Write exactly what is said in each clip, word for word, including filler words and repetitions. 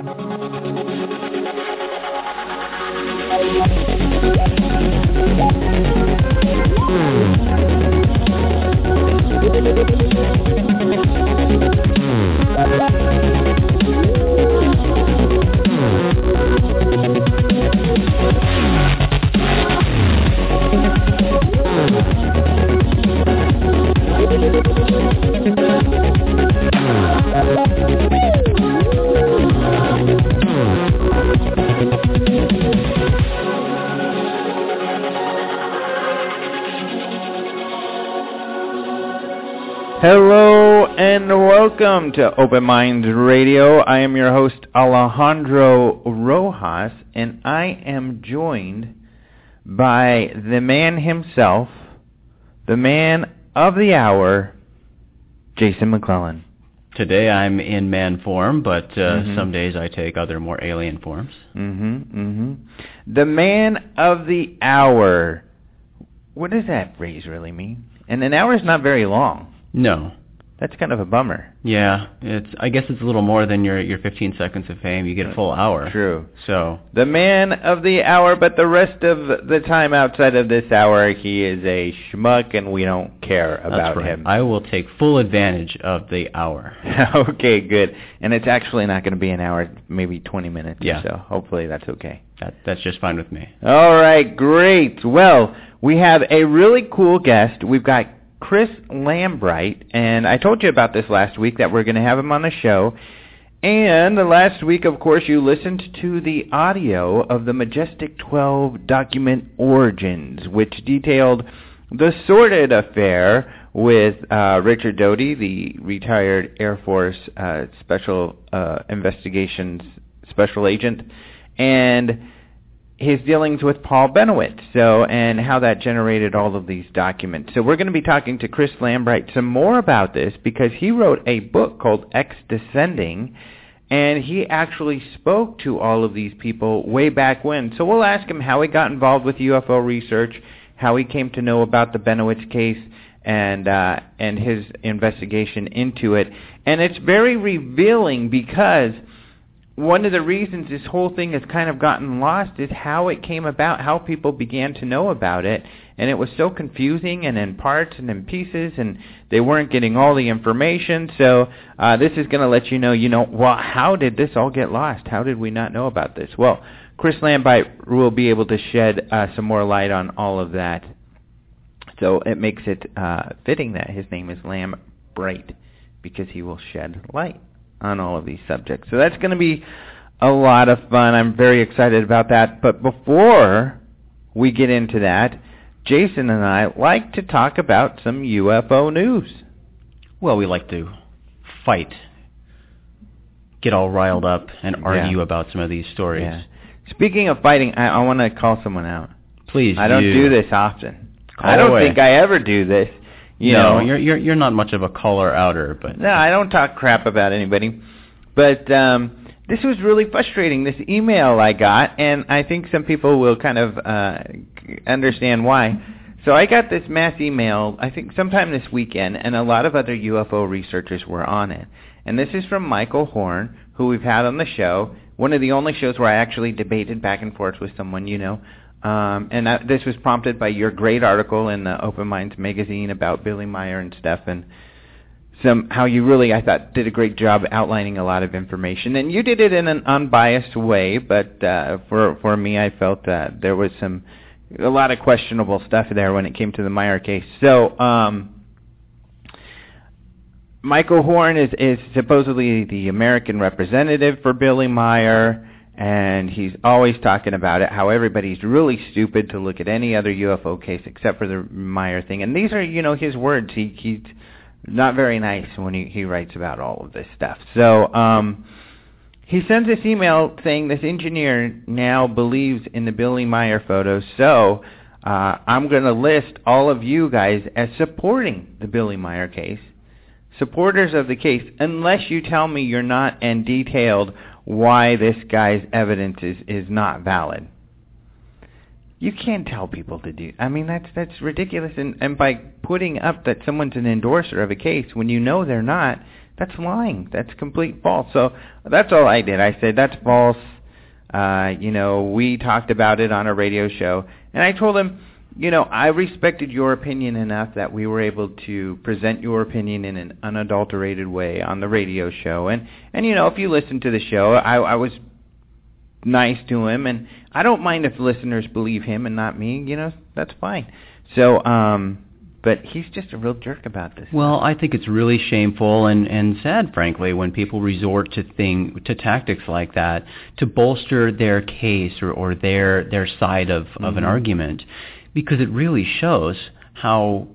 Hello and welcome to Open Minds Radio. I am your host, Alejandro Rojas, and I am joined by the man himself, the man of the hour, Jason McClellan. Today I'm in man form, but uh, mm-hmm. some days I take other more alien forms. Mm-hmm, mm-hmm. The man of the hour. What does that phrase really mean? And an hour is not very long. No. That's kind of a bummer. Yeah, it's. I guess it's a little more than your, your fifteen seconds of fame. You get a full hour. True. So the man of the hour, but the rest of the time outside of this hour, he is a schmuck, and we don't care about that's right. him. I will take full advantage of the hour. Okay, good. And it's actually not going to be an hour, maybe twenty minutes yeah. or so. Hopefully that's okay. That, that's just fine with me. All right, great. Well, we have a really cool guest. We've got Chris Lambright, and I told you about this last week that we're going to have him on the show. And last week, of course, you listened to the audio of the Majestic twelve document Origins, which detailed the sordid affair with uh, Richard Doty, the retired Air Force uh, Special uh, Investigations Special Agent, and his dealings with Paul Bennewitz, so, and how that generated all of these documents. So we're going to be talking to Chris Lambright some more about this because he wrote a book called X Descending, and he actually spoke to all of these people way back when. So we'll ask him how he got involved with U F O research, how he came to know about the Bennewitz case, and uh, and his investigation into it. And it's very revealing because one of the reasons this whole thing has kind of gotten lost is how it came about, how people began to know about it. And it was so confusing and in parts and in pieces, and they weren't getting all the information. So uh, this is going to let you know, you know, well, how did this all get lost? How did we not know about this? Well, Chris Lambright will be able to shed uh, some more light on all of that. So it makes it uh, fitting that his name is Lambright, because he will shed light on all of these subjects. So that's going to be a lot of fun. I'm very excited about that. But before we get into that, Jason and I like to talk about some U F O news. Well, we like to fight, get all riled up, and argue yeah. about some of these stories. Yeah. Speaking of fighting, I, I want to call someone out. Please I don't do, do this often. Call I don't away. think I ever do this. You no, know, you're you're you're not much of a caller outer, but no, I don't talk crap about anybody. But um, this was really frustrating. This email I got, and I think some people will kind of uh, understand why. So I got this mass email, I think sometime this weekend, and a lot of other U F O researchers were on it. And this is from Michael Horn, who we've had on the show. One of the only shows where I actually debated back and forth with someone, you know. Um, and that, this was prompted by your great article in the Open Minds magazine about Billy Meier and stuff, and some how you really, I thought, did a great job outlining a lot of information. And you did it in an unbiased way, but uh, for for me, I felt that there was some a lot of questionable stuff there when it came to the Meier case. So um, Michael Horn is, is supposedly the American representative for Billy Meier. And he's always talking about it, how everybody's really stupid to look at any other U F O case except for the Meier thing. And these are, you know, his words. He he's not very nice when he, he writes about all of this stuff. So um, he sends this email saying this engineer now believes in the Billy Meier photos. So uh, I'm going to list all of you guys as supporting the Billy Meier case, supporters of the case, unless you tell me you're not, and detailed why this guy's evidence is, is not valid. You can't tell people to do. I mean, that's that's ridiculous. And, and by putting up that someone's an endorser of a case when you know they're not, that's lying. That's complete false. So that's all I did. I said, that's false. Uh, you know, we talked about it on a radio show, and I told him, you know, I respected your opinion enough that we were able to present your opinion in an unadulterated way on the radio show. And, and you know, if you listen to the show, I, I was nice to him, and I don't mind if listeners believe him and not me. You know, that's fine. So, um... but he's just a real jerk about this. Well, I think it's really shameful and, and sad, frankly, when people resort to thing to tactics like that to bolster their case or, or their their side of, mm-hmm. of an argument, because it really shows how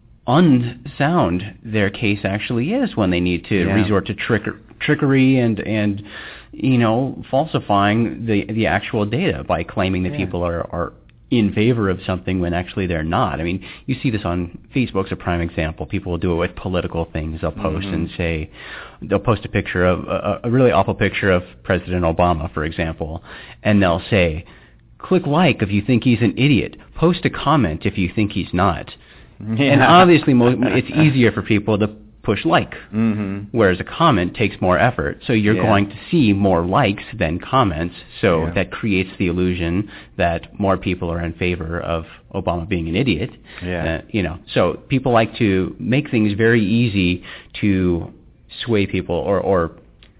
unsound their case actually is when they need to yeah. resort to trick, trickery and and you know falsifying the the actual data by claiming that yeah. people are are in favor of something when actually they're not. I mean, you see this on Facebook's a prime example. People will do it with political things. They'll post mm-hmm. and say, they'll post a picture of, a, a really awful picture of President Obama, for example, and they'll say, click like if you think he's an idiot. Post a comment if you think he's not. Yeah. And obviously mo- it's easier for people to push like, mm-hmm. whereas a comment takes more effort. So you're yeah. going to see more likes than comments, so yeah. that creates the illusion that more people are in favor of Obama being an idiot. Yeah. Uh, you know, so people like to make things very easy to sway people or, or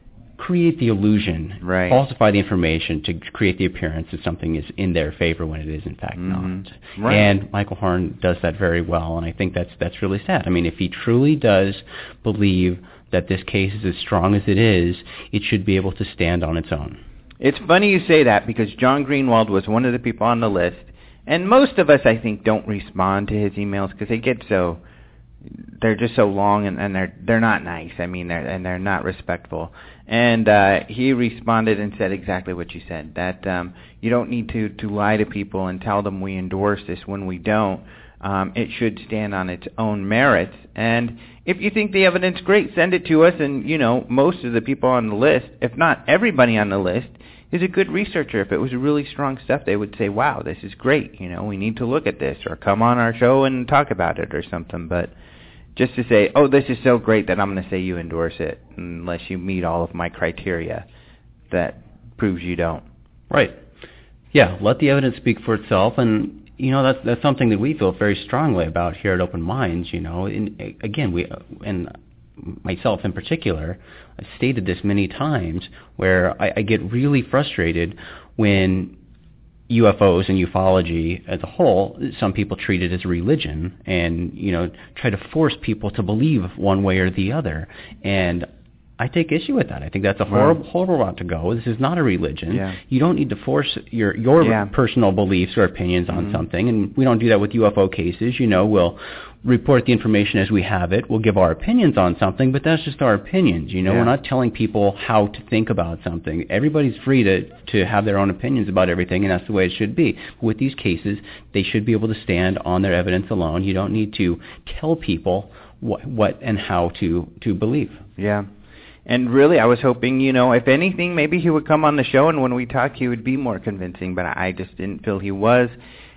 create the illusion, right. falsify the information to create the appearance that something is in their favor when it is in fact mm-hmm. not. Right. And Michael Horn does that very well, and I think that's that's really sad. I mean, if he truly does believe that this case is as strong as it is, it should be able to stand on its own. It's funny you say that, because John Greenwald was one of the people on the list, and most of us, I think, don't respond to his emails because they get so... they're just so long, and, and they're they're not nice. I mean, they're and they're not respectful. And uh, he responded and said exactly what you said, that um, you don't need to, to lie to people and tell them we endorse this when we don't. Um, it should stand on its own merits. And if you think the evidence great, send it to us. And, you know, most of the people on the list, if not everybody on the list, is a good researcher. If it was really strong stuff, they would say, wow, this is great. You know, we need to look at this, or come on our show and talk about it or something. But just to say, oh, this is so great that I'm going to say you endorse it, unless you meet all of my criteria, that proves you don't. Right. Yeah, let the evidence speak for itself. And, you know, that's that's something that we feel very strongly about here at Open Minds, you know. And, again, we, and myself in particular, I've stated this many times, where I, I get really frustrated when U F Os and ufology as a whole, some people treat it as a religion and, you know, try to force people to believe one way or the other. And I take issue with that. I think that's a horrible, right. horrible route to go. This is not a religion. Yeah. You don't need to force your your yeah. personal beliefs or opinions on mm-hmm. something, and we don't do that with U F O cases. You know, we'll report the information as we have it. We'll give our opinions on something, but that's just our opinions. You know, yeah. we're not telling people how to think about something. Everybody's free to, to have their own opinions about everything, and that's the way it should be. With these cases, they should be able to stand on their evidence alone. You don't need to tell people what, what and how to, to believe. Yeah. And really, I was hoping, you know, if anything, maybe he would come on the show, and when we talk, he would be more convincing, but I just didn't feel he was.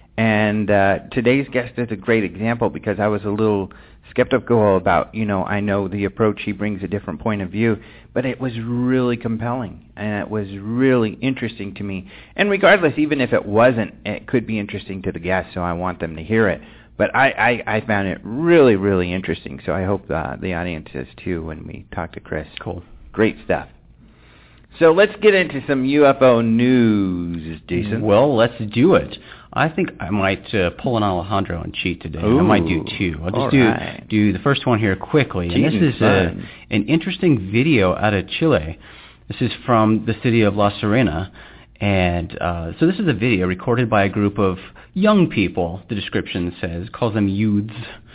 And uh, today's guest is a great example, because I was a little skeptical about, you know, I know the approach, he brings a different point of view, but it was really compelling, and it was really interesting to me. And regardless, even if it wasn't, it could be interesting to the guest, so I want them to hear it. But I, I, I found it really, really interesting, so I hope uh, the audience does too when we talk to Chris. Cool. Great stuff. So let's get into some U F O news, Jason. Well, let's do it. I think I might uh, pull an Alejandro and cheat today. Ooh, I might do two. I'll just do right. do the first one here quickly. Cheating and this is uh, an interesting video out of Chile. This is from the city of La Serena. And uh, so this is a video recorded by a group of young people, the description says, calls them youths,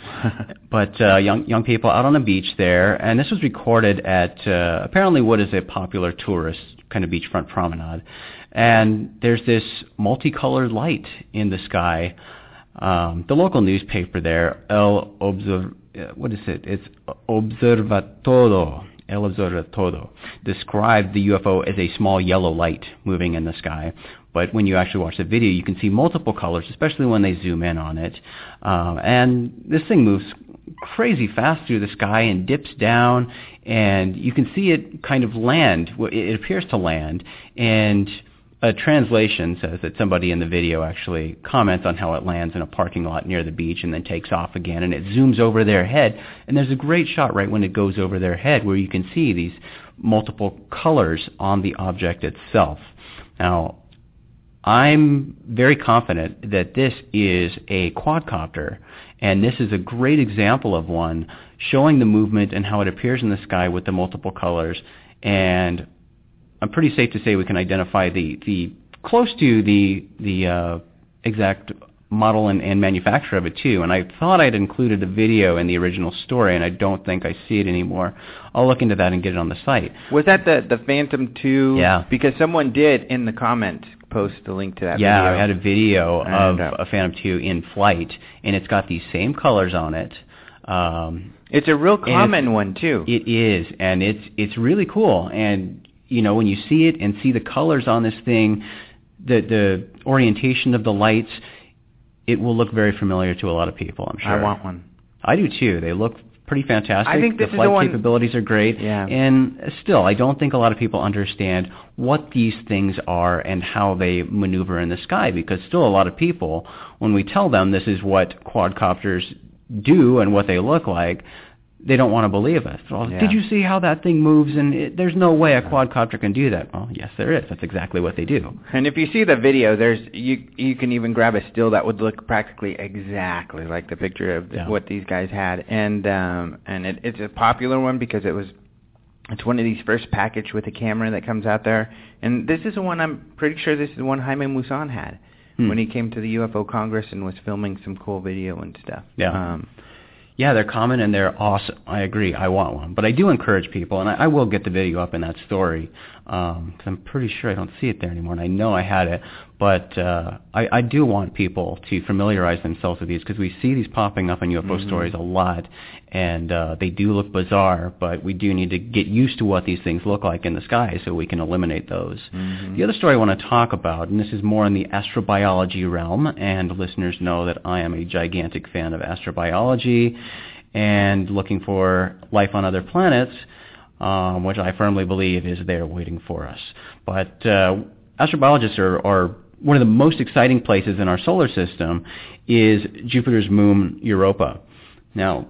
but uh, young young people out on the beach there. And this was recorded at uh, apparently what is a popular tourist kind of beachfront promenade. And there's this multicolored light in the sky. Um, the local newspaper there, El Observ, what is it? It's Observatorio. El Observatorio described the U F O as a small yellow light moving in the sky. But when you actually watch the video, you can see multiple colors, especially when they zoom in on it. Um, and this thing moves crazy fast through the sky and dips down, and you can see it kind of land. It appears to land, and a translation says that somebody in the video actually comments on how it lands in a parking lot near the beach and then takes off again, and it zooms over their head. And there's a great shot right when it goes over their head where you can see these multiple colors on the object itself. Now, I'm very confident that this is a quadcopter, and this is a great example of one showing the movement and how it appears in the sky with the multiple colors. And I'm pretty safe to say we can identify the, the close to the the uh, exact model and, and manufacturer of it too. And I thought I'd included a video in the original story, and I don't think I see it anymore. I'll look into that and get it on the site. Was that the the Phantom two? Yeah. Because someone did in the comments post a link to that yeah, video. I had a video and, of uh, a Phantom two in flight, and it's got these same colors on it. Um, it's a real common one too. It is, and it's it's really cool. And you know, when you see it and see the colors on this thing, the the orientation of the lights, it will look very familiar to a lot of people, I'm sure. I want one. I do too. They look pretty fantastic. I think this the is flight the one... capabilities are great. Yeah. And still, I don't think a lot of people understand what these things are and how they maneuver in the sky, because still a lot of people, when we tell them this is what quadcopters do and what they look like, they don't want to believe us. Well, yeah. Did you see how that thing moves? And it, there's no way a quadcopter can do that. Well, yes, there is. That's exactly what they do. And if you see the video, there's you you can even grab a still that would look practically exactly like the picture of the, yeah. what these guys had. And um, and it, it's a popular one because it was it's one of these first packaged with a camera that comes out there. And this is the one I'm pretty sure this is the one Jaime Maussan had hmm. when he came to the U F O Congress and was filming some cool video and stuff. Yeah. Um, Yeah, they're common and they're awesome. I agree. I want one. But I do encourage people, and I, I will get the video up in that story, um, 'cause I'm pretty sure I don't see it there anymore, and I know I had it. But uh, I, I do want people to familiarize themselves with these, because we see these popping up in U F O mm-hmm. stories a lot, and uh, they do look bizarre, but we do need to get used to what these things look like in the sky so we can eliminate those. Mm-hmm. The other story I want to talk about, and this is more in the astrobiology realm, and listeners know that I am a gigantic fan of astrobiology and looking for life on other planets, um, which I firmly believe is there waiting for us. But uh, astrobiologists are, are one of the most exciting places in our solar system is Jupiter's moon Europa. Now,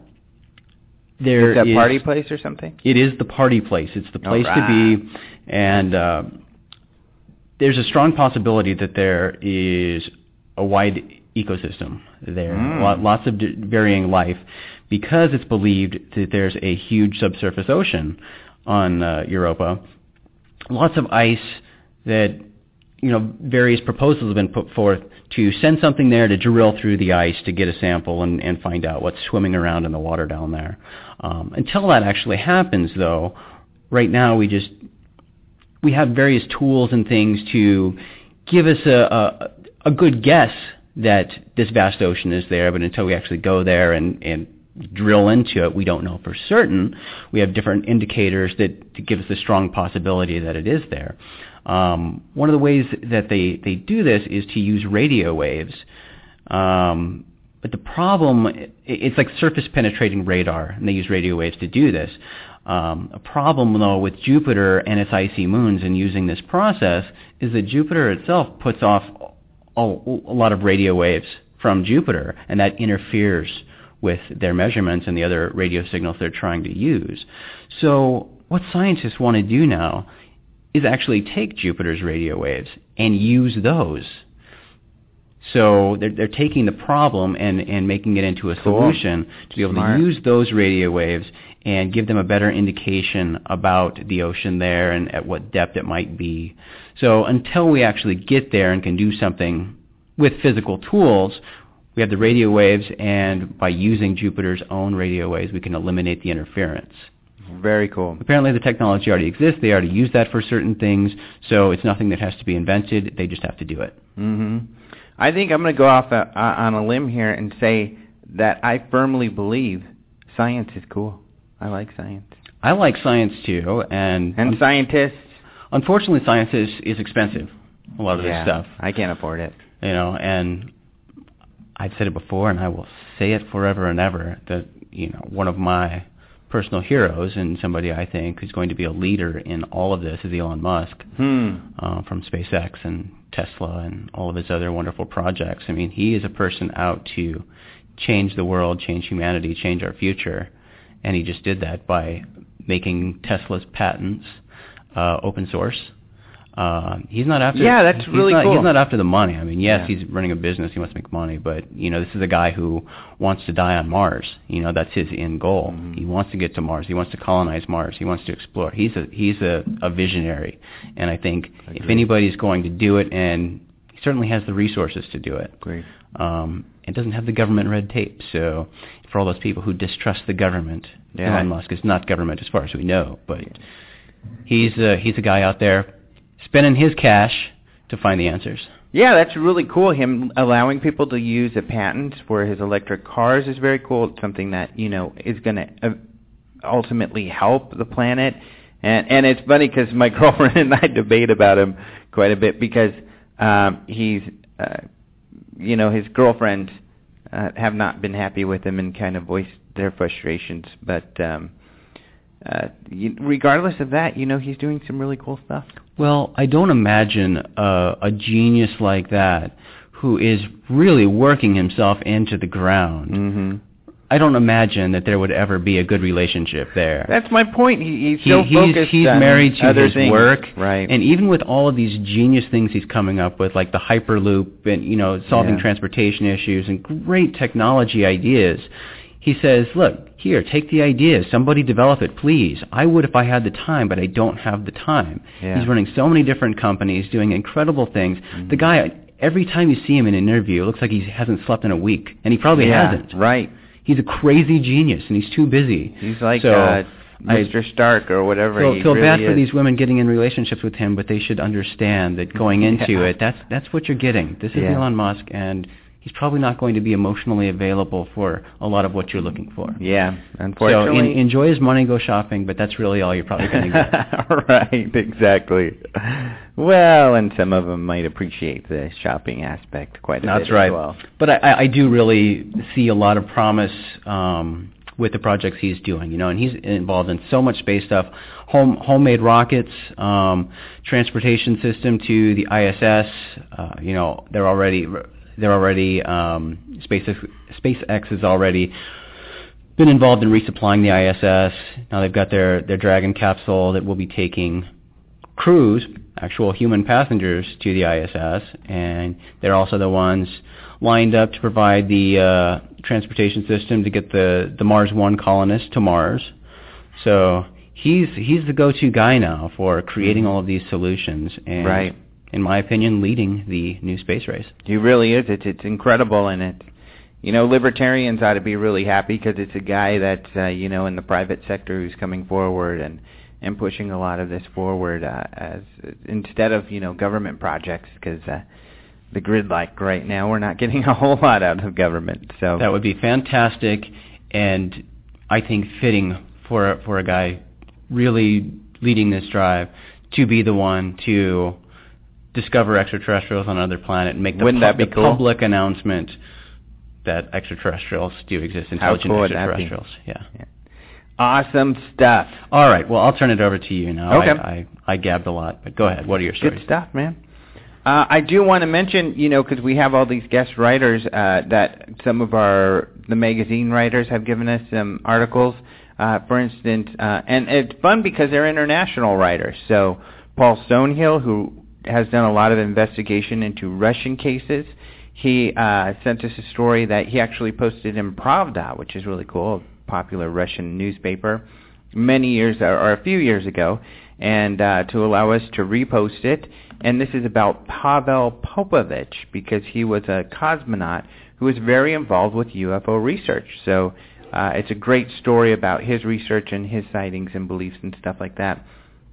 there is that is, party place or something? It is the party place. It's the place right. to be, and uh, there's a strong possibility that there is a wide ecosystem there, mm. lots of d- varying life, because it's believed that there's a huge subsurface ocean on uh, Europa. Lots of ice that, you know, various proposals have been put forth to send something there to drill through the ice to get a sample and, and find out what's swimming around in the water down there. Um, until that actually happens, though, right now we just, we have various tools and things to give us a, a, a good guess that this vast ocean is there, but until we actually go there and, and drill into it, we don't know for certain. We have different indicators that to give us a strong possibility that it is there. Um, one of the ways that they, they do this is to use radio waves. Um, but the problem, it's like surface penetrating radar, and they use radio waves to do this. Um, a problem, though, with Jupiter and its icy moons and using this process is that Jupiter itself puts off a, a lot of radio waves from Jupiter, and that interferes with their measurements and the other radio signals they're trying to use. So what scientists want to do now is actually take Jupiter's radio waves and use those. So they're, they're taking the problem and, and making it into a cool. solution to be able Smart. to use those radio waves and give them a better indication about the ocean there and at what depth it might be. So until we actually get there and can do something with physical tools, we have the radio waves, and by using Jupiter's own radio waves, we can eliminate the interference. Very cool. Apparently the technology already exists. They already use that for certain things, so it's nothing that has to be invented. They just have to do it. Mm-hmm. I think I'm going to go off a, uh, on a limb here and say that I firmly believe science is cool. I like science. I like science too, and and un- scientists. Unfortunately, science is, is expensive. A lot of yeah, this stuff. I can't afford it. You know, and I've said it before, and I will say it forever and ever that you know, one of my personal heroes and somebody I think who's going to be a leader in all of this is Elon Musk hmm. uh, from SpaceX and Tesla and all of his other wonderful projects. I mean, he is a person out to change the world, change humanity, change our future, and he just did that by making Tesla's patents uh, open source. Uh, he's not after. Yeah, that's really not, cool. He's not after the money. I mean, yes, yeah. he's running a business. He wants to make money, but you know, this is a guy who wants to die on Mars. You know, that's his end goal. Mm-hmm. He wants to get to Mars. He wants to colonize Mars. He wants to explore. He's a he's a, a visionary, and I think Agreed. if anybody's going to do it, and he certainly has the resources to do it. Great. Um, it doesn't have the government red tape. So, for all those people who distrust the government, yeah. Elon Musk is not government as far as we know, but he's a, he's a guy out there spending his cash to find the answers. Yeah, that's really cool. Him allowing people to use a patent for his electric cars is very cool. It's something that, you know, is going to uh, ultimately help the planet. And and it's funny because my girlfriend and I debate about him quite a bit because um, he's, uh, you know, his girlfriends uh, have not been happy with him and kind of voiced their frustrations. But um, uh, you, regardless of that, you know, he's doing some really cool stuff. Well, I don't imagine uh, a genius like that who is really working himself into the ground. Mm-hmm. I don't imagine that there would ever be a good relationship there. That's my point. He, he's he, so he's, focused he's on married to other his things. work, right? And even with all of these genius things he's coming up with, like the Hyperloop and you know solving yeah. transportation issues and great technology ideas, he says, "Look, here, take the idea. Somebody develop it, please. I would if I had the time, but I don't have the time." Yeah. He's running so many different companies, doing incredible things. Mm-hmm. The guy, every time you see him in an interview, it looks like he hasn't slept in a week, and he probably yeah, hasn't. Right. He's a crazy genius, and he's too busy. He's like so, uh, Mister I Stark or whatever. feel, he feel really bad is. for these women getting in relationships with him, but they should understand that going into yeah. it, that's that's what you're getting. This is yeah. Elon Musk, and he's probably not going to be emotionally available for a lot of what you're looking for. Yeah, unfortunately. So in, enjoy his money, go shopping, but that's really all you're probably going to get. Right, exactly. Well, and some of them might appreciate the shopping aspect quite a that's bit right. as well. But I, I do really see a lot of promise um, with the projects he's doing, you know, and he's involved in so much space stuff, home homemade rockets, um, transportation system to the I S S. Uh, you know, they're already they're already um, SpaceX SpaceX has already been involved in resupplying the I S S. Now they've got their their Dragon capsule that will be taking crews, actual human passengers, to the I S S, and they're also the ones lined up to provide the uh, transportation system to get the, the Mars One colonists to Mars. So he's he's the go-to guy now for creating all of these solutions, and right. in my opinion, leading the new space race. He really is. It's it's incredible, and it. You know, libertarians ought to be really happy because it's a guy that's uh, you know in the private sector who's coming forward and. and pushing a lot of this forward uh, as instead of, you know, government projects because uh, the grid like right now, we're not getting a whole lot out of government. So that would be fantastic and I think fitting for, for a guy really leading this drive to be the one to discover extraterrestrials on another planet and make the, Wouldn't that be the cool? public announcement that extraterrestrials do exist, intelligent cool extraterrestrials. Yeah. yeah. Awesome stuff. All right. Well, I'll turn it over to you now. Okay. I, I, I gabbed a lot, but go ahead. What are your stories? Good stuff, man. Uh, I do want to mention, you know, because we have all these guest writers uh, that some of our the magazine writers have given us some articles. Uh, for instance, uh, and it's fun because they're international writers. So Paul Stonehill, who has done a lot of investigation into Russian cases, he uh, sent us a story that he actually posted in Pravda, which is really cool. Popular Russian newspaper many years or a few years ago, and uh, to allow us to repost it. And this is about Pavel Popovich because he was a cosmonaut who was very involved with U F O research. So uh, it's a great story about his research and his sightings and beliefs and stuff like that.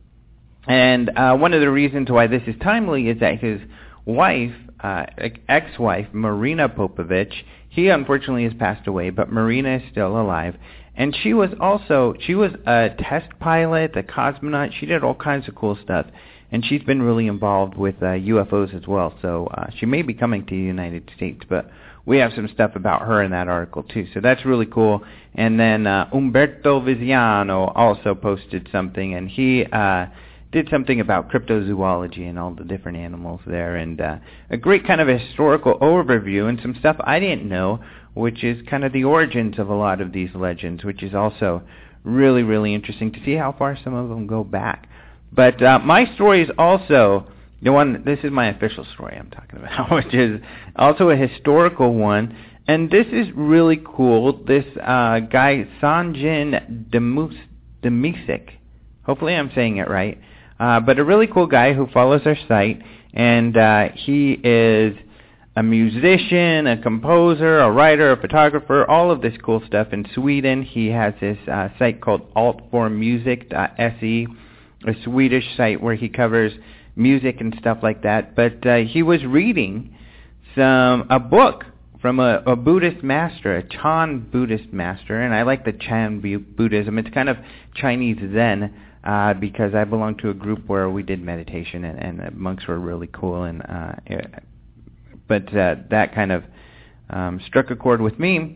And uh, one of the reasons why this is timely is that his wife, uh, ex-wife, Marina Popovich, he unfortunately has passed away, but Marina is still alive. And she was also, she was a test pilot, a cosmonaut. She did all kinds of cool stuff. and she's been really involved with uh, U F Os as well. So uh, she may be coming to the United States, but we have some stuff about her in that article too. So that's really cool. And then uh, Umberto Viziano also posted something, and he uh, did something about cryptozoology and all the different animals there, and uh, a great kind of historical overview and some stuff I didn't know, which is kind of the origins of a lot of these legends, which is also really, really interesting to see how far some of them go back. But uh, my story is also the one, this is my official story I'm talking about, which is also a historical one. And this is really cool. This uh, guy, Sanjin Demisic, hopefully I'm saying it right, uh, but a really cool guy who follows our site. And uh, he is a musician, a composer, a writer, a photographer, all of this cool stuff in Sweden. He has this uh, site called alt for music dot s e, a Swedish site where he covers music and stuff like that. But uh, he was reading some a book from a, a Buddhist master, a Chan Buddhist master, and I like the Chan Buddhism. It's kind of Chinese Zen uh, because I belong to a group where we did meditation, and, and the monks were really cool. And uh, but uh, that kind of um, struck a chord with me.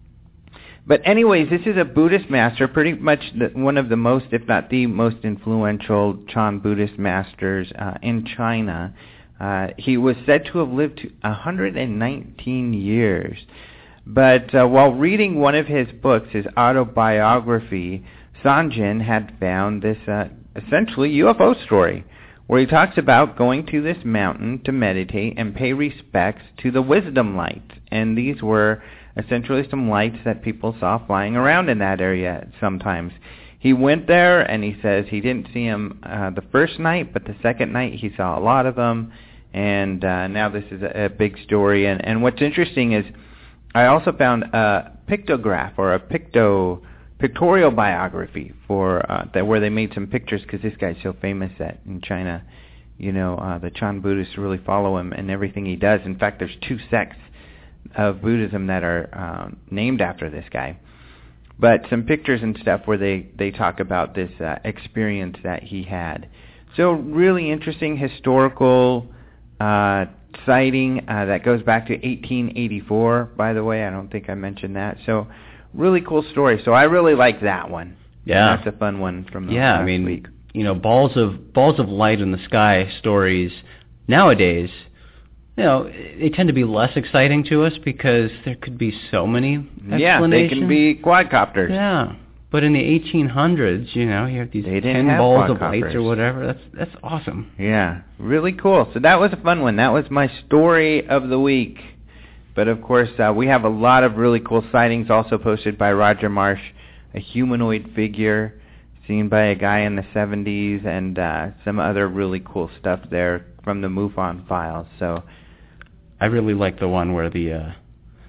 But anyways, this is a Buddhist master, pretty much the, one of the most, if not the most influential Chan Buddhist masters uh, in China. Uh, he was said to have lived to one hundred nineteen years. But uh, while reading one of his books, his autobiography, Sanjin had found this uh, essentially U F O story, where he talks about going to this mountain to meditate and pay respects to the wisdom lights. And these were essentially some lights that people saw flying around in that area sometimes. He went there, and he says he didn't see them uh, the first night, but the second night he saw a lot of them, and uh, now this is a, a big story. And, and what's interesting is I also found a pictograph, or a picto pictorial biography for uh, that where they made some pictures, because this guy's so famous that in China, you know, uh, the Chan Buddhists really follow him and everything he does. In fact, there's two sects of Buddhism that are uh, named after this guy. But some pictures and stuff where they, they talk about this uh, experience that he had. So really interesting historical uh, sighting uh, that goes back to eighteen eighty-four, by the way. I don't think I mentioned that. So really cool story. So I really like that one. Yeah. That's a fun one from the yeah, last I mean, week. You know, balls of balls of light in the sky stories nowadays, you know, they tend to be less exciting to us because there could be so many explanations. Yeah, they can be quadcopters. Yeah, but in the eighteen hundreds, you know, you have these they ten balls of lights or whatever. That's that's awesome. Yeah, really cool. So that was a fun one. That was my story of the week. But of course, uh, we have a lot of really cool sightings also posted by Roger Marsh, a humanoid figure seen by a guy in the seventies, and uh, some other really cool stuff there from the MUFON files. So I really like the one where the uh,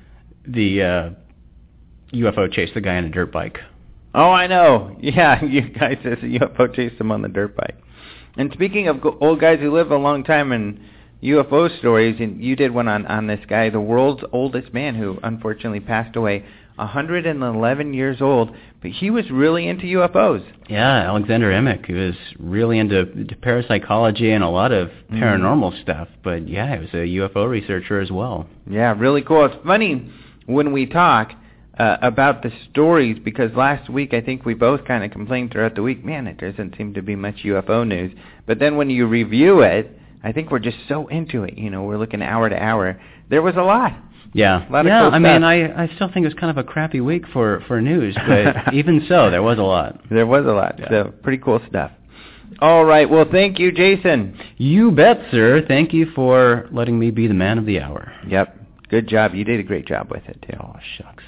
the uh, U F O chased the guy on a dirt bike. Oh, I know. Yeah, you guys says a U F O chased him on the dirt bike. And speaking of go- old guys who live a long time and U F O stories, and you did one on, on this guy, the world's oldest man who unfortunately passed away, one hundred eleven years old, but he was really into U F Os. Yeah, Alexander Emick, he was really into, into parapsychology and a lot of paranormal mm. stuff, but yeah, he was a U F O researcher as well. Yeah, really cool. It's funny when we talk uh, about the stories, because last week I think we both kind of complained throughout the week, man, it doesn't seem to be much U F O news, but then when you review it, I think we're just so into it, you know, we're looking hour to hour. There was a lot. Yeah, a lot yeah. of cool I stuff. mean, I, I still think it was kind of a crappy week for, for news, but even so, there was a lot. There was a lot. Yeah. So pretty cool stuff. All right. Well, thank you, Jason. You bet, sir. Thank you for letting me be the man of the hour. Yep. Good job. You did a great job with it too. Oh shucks.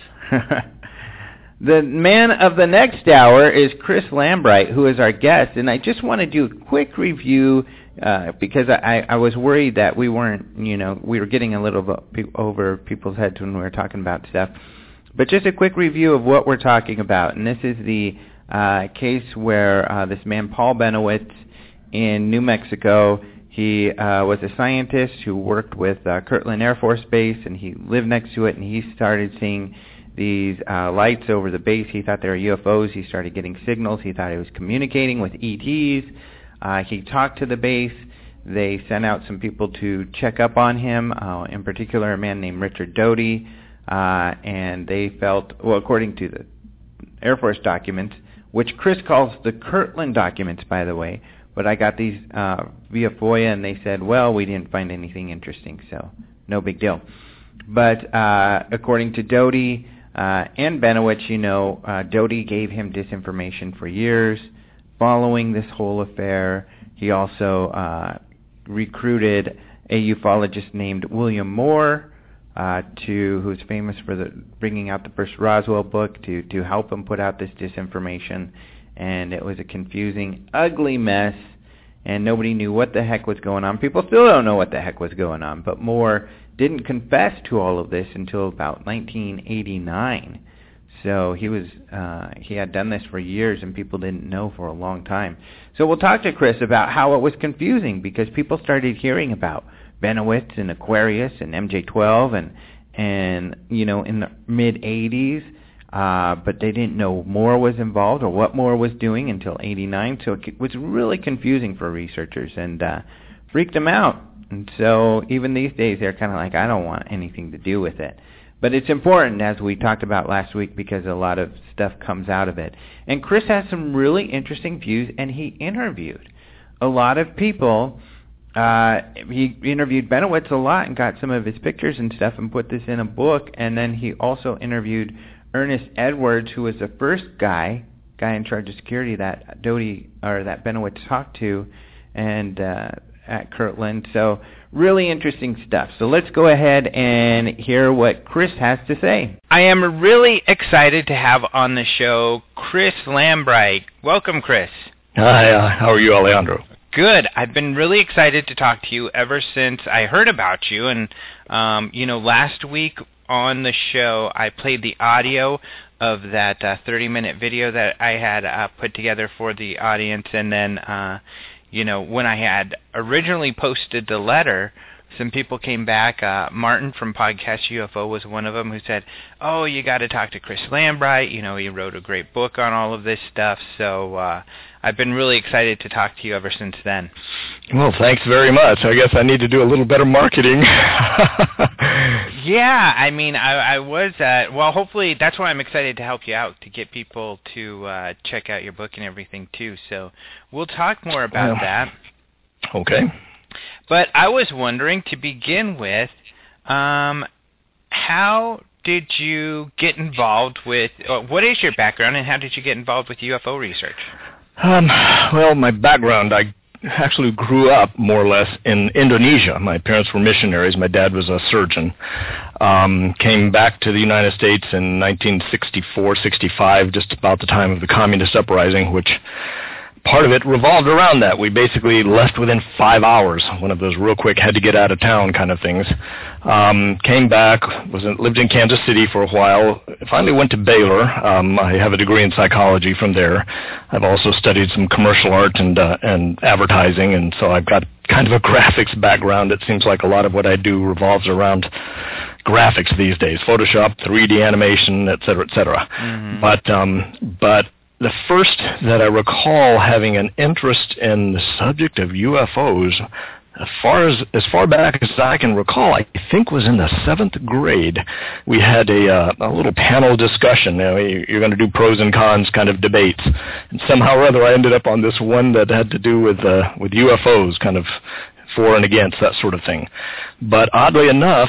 The man of the next hour is Chris Lambright, who is our guest, and I just want to do a quick review. Uh, because I, I was worried that we weren't, you know, we were getting a little bit over people's heads when we were talking about stuff. But just a quick review of what we're talking about. And this is the uh, case where uh, this man, Paul Bennewitz, in New Mexico, he uh, was a scientist who worked with uh, Kirtland Air Force Base, and he lived next to it, and he started seeing these uh, lights over the base. He thought they were U F Os. He started getting signals. He thought he was communicating with E Ts. Uh, he talked to the base. They sent out some people to check up on him, uh, in particular a man named Richard Doty, uh, and they felt, well, according to the Air Force documents, which Chris calls the Kirtland documents, by the way, but I got these uh, via FOIA, and they said, well, we didn't find anything interesting, so no big deal. But uh, according to Doty uh, and Benowitz, you know, uh, Doty gave him disinformation for years. Following this whole affair, he also uh, recruited a ufologist named William Moore, uh, to who's famous for the, bringing out the first Roswell book to, to help him put out this disinformation. And it was a confusing, ugly mess, and nobody knew what the heck was going on. People still don't know what the heck was going on, but Moore didn't confess to all of this until about nineteen eighty-nine. So he was uh, he had done this for years, and people didn't know for a long time. So we'll talk to Chris about how it was confusing, because people started hearing about Benowitz and Aquarius and M J twelve and and you know in the mid eighties, uh, but they didn't know Moore was involved or what Moore was doing until eighty-nine. So it was really confusing for researchers and uh, freaked them out. And so even these days, they're kind of like, I don't want anything to do with it. But it's important, as we talked about last week, because a lot of stuff comes out of it. And Chris has some really interesting views, and he interviewed a lot of people. Uh, he interviewed Benowitz a lot and got some of his pictures and stuff and put this in a book. And then he also interviewed Ernest Edwards, who was the first guy, guy in charge of security that Doty or that Benowitz talked to, and uh, at Kirtland. So really interesting stuff. So let's go ahead and hear what Chris has to say. I am really excited to have on the show Chris Lambright. Welcome, Chris. Hi, uh, how are you, Alejandro? Good. I've been really excited to talk to you ever since I heard about you. And, um, you know, last week on the show, I played the audio of that uh, thirty-minute video that I had uh, put together for the audience. And then, uh, you know, when I had originally posted the letter, some people came back. Uh, Martin from Podcast U F O was one of them, who said, oh, you got to talk to Chris Lambright. You know, he wrote a great book on all of this stuff. So uh, I've been really excited to talk to you ever since then. Well, thanks very much. I guess I need to do a little better marketing. Yeah, I mean, I, I was, uh, well, hopefully that's why I'm excited to help you out, to get people to uh, check out your book and everything, too. So we'll talk more about well, that. Okay. But I was wondering, to begin with, um, how did you get involved with, uh, what is your background, and how did you get involved with U F O research? Um, well, my background, I actually grew up more or less in Indonesia. My parents were missionaries. My dad was a surgeon. Um, came back to the United States in nineteen sixty-four, sixty-five, just about the time of the communist uprising, which part of it revolved around that. We basically left within five hours, one of those real quick, had to get out of town kind of things. Um, came back, was in, lived in Kansas City for a while, finally went to Baylor. Um, I have a degree in psychology from there. I've also studied some commercial art and, uh, and advertising, and so I've got kind of a graphics background. It seems like a lot of what I do revolves around graphics these days, Photoshop, three D animation, et cetera, et cetera. Mm-hmm. But, um, but the first that I recall having an interest in the subject of U F Os, as far as as far back as I can recall, I think was in the seventh grade. We had a uh, a little panel discussion. You know, you're going to do pros and cons kind of debates, and somehow or other I ended up on this one that had to do with uh, with U F Os, kind of for and against, that sort of thing. But oddly enough,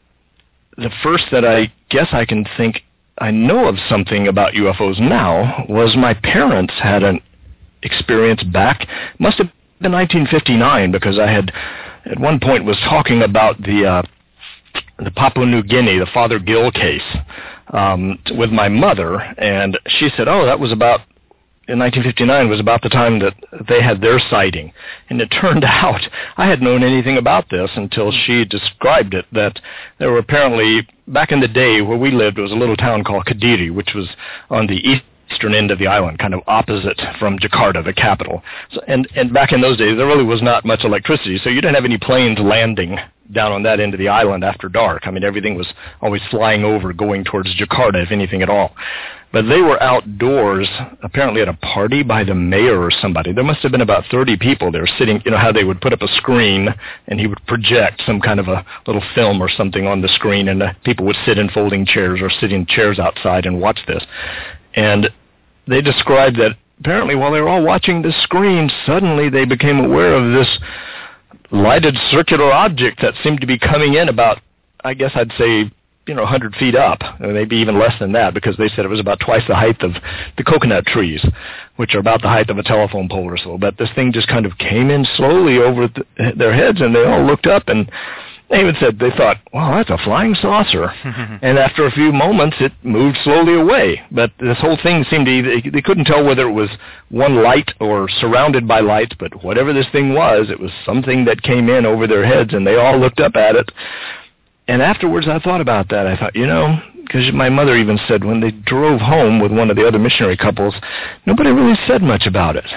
the first that I guess I can think I know of something about U F Os now was my parents had an experience back, must have been nineteen fifty-nine, because I had at one point was talking about the uh, the Papua New Guinea, the Father Gill case, um, with my mother, and she said, oh, that was about, in nineteen fifty-nine was about the time that they had their sighting. And it turned out I hadn't known anything about this until she described it, that there were apparently, back in the day where we lived, it was a little town called Kadiri, which was on the east eastern end of the island, kind of opposite from Jakarta, the capital. So, and, and back in those days, there really was not much electricity, so you didn't have any planes landing down on that end of the island after dark. I mean, everything was always flying over, going towards Jakarta, if anything at all. But they were outdoors, apparently at a party by the mayor or somebody. There must have been about thirty people there sitting, you know, how they would put up a screen, and he would project some kind of a little film or something on the screen, and uh, people would sit in folding chairs or sit in chairs outside and watch this. And they described that apparently while they were all watching this screen, suddenly they became aware of this lighted circular object that seemed to be coming in about, I guess I'd say, you know, one hundred feet up, maybe even less than that, because they said it was about twice the height of the coconut trees, which are about the height of a telephone pole or so. But this thing just kind of came in slowly over th- their heads, and they all looked up, and they even said they thought, wow, that's a flying saucer. And after a few moments, it moved slowly away. But this whole thing seemed to, they, they couldn't tell whether it was one light or surrounded by lights, but whatever this thing was, it was something that came in over their heads, and they all looked up at it. And afterwards, I thought about that. I thought, you know, because my mother even said when they drove home with one of the other missionary couples, nobody really said much about it.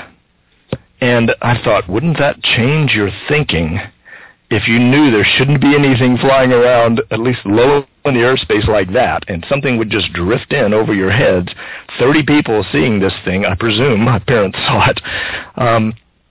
And I thought, wouldn't that change your thinking if you knew there shouldn't be anything flying around, at least low in the airspace like that, and something would just drift in over your heads? thirty people seeing this thing, I presume, my parents saw it. Um,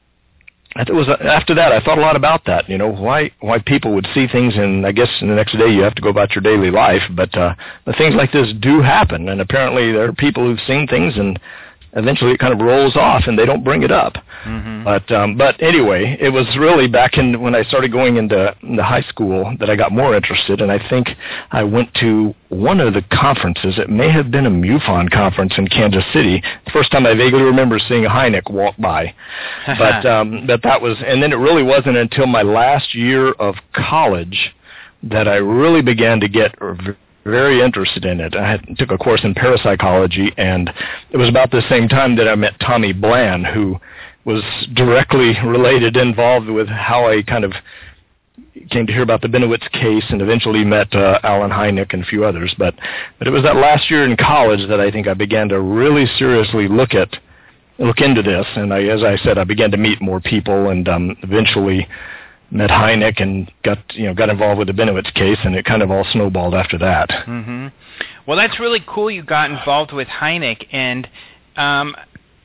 It was after that I thought a lot about that. You know, why why people would see things, and I guess in the next day you have to go about your daily life. But uh, but things like this do happen, and apparently there are people who've seen things, and eventually it kind of rolls off, and they don't bring it up. Mm-hmm. But um, but anyway, it was really back in when I started going into, into high school that I got more interested, and I think I went to one of the conferences. It may have been a MUFON conference in Kansas City. The first time I vaguely remember seeing a Hynek walk by. But um, but that was, and then it really wasn't until my last year of college that I really began to get very interested in it. I had, took a course in parapsychology, and it was about the same time that I met Tommy Bland, who was directly related, involved with how I kind of came to hear about the Benowitz case, and eventually met uh, Alan Hynek and a few others. But but it was that last year in college that I think I began to really seriously look at look into this. And I, as I said, I began to meet more people, and um, eventually met Hynek and got you know got involved with the Benowitz case, and it kind of all snowballed after that. Mm-hmm. Well, that's really cool. You got involved with Hynek, and um,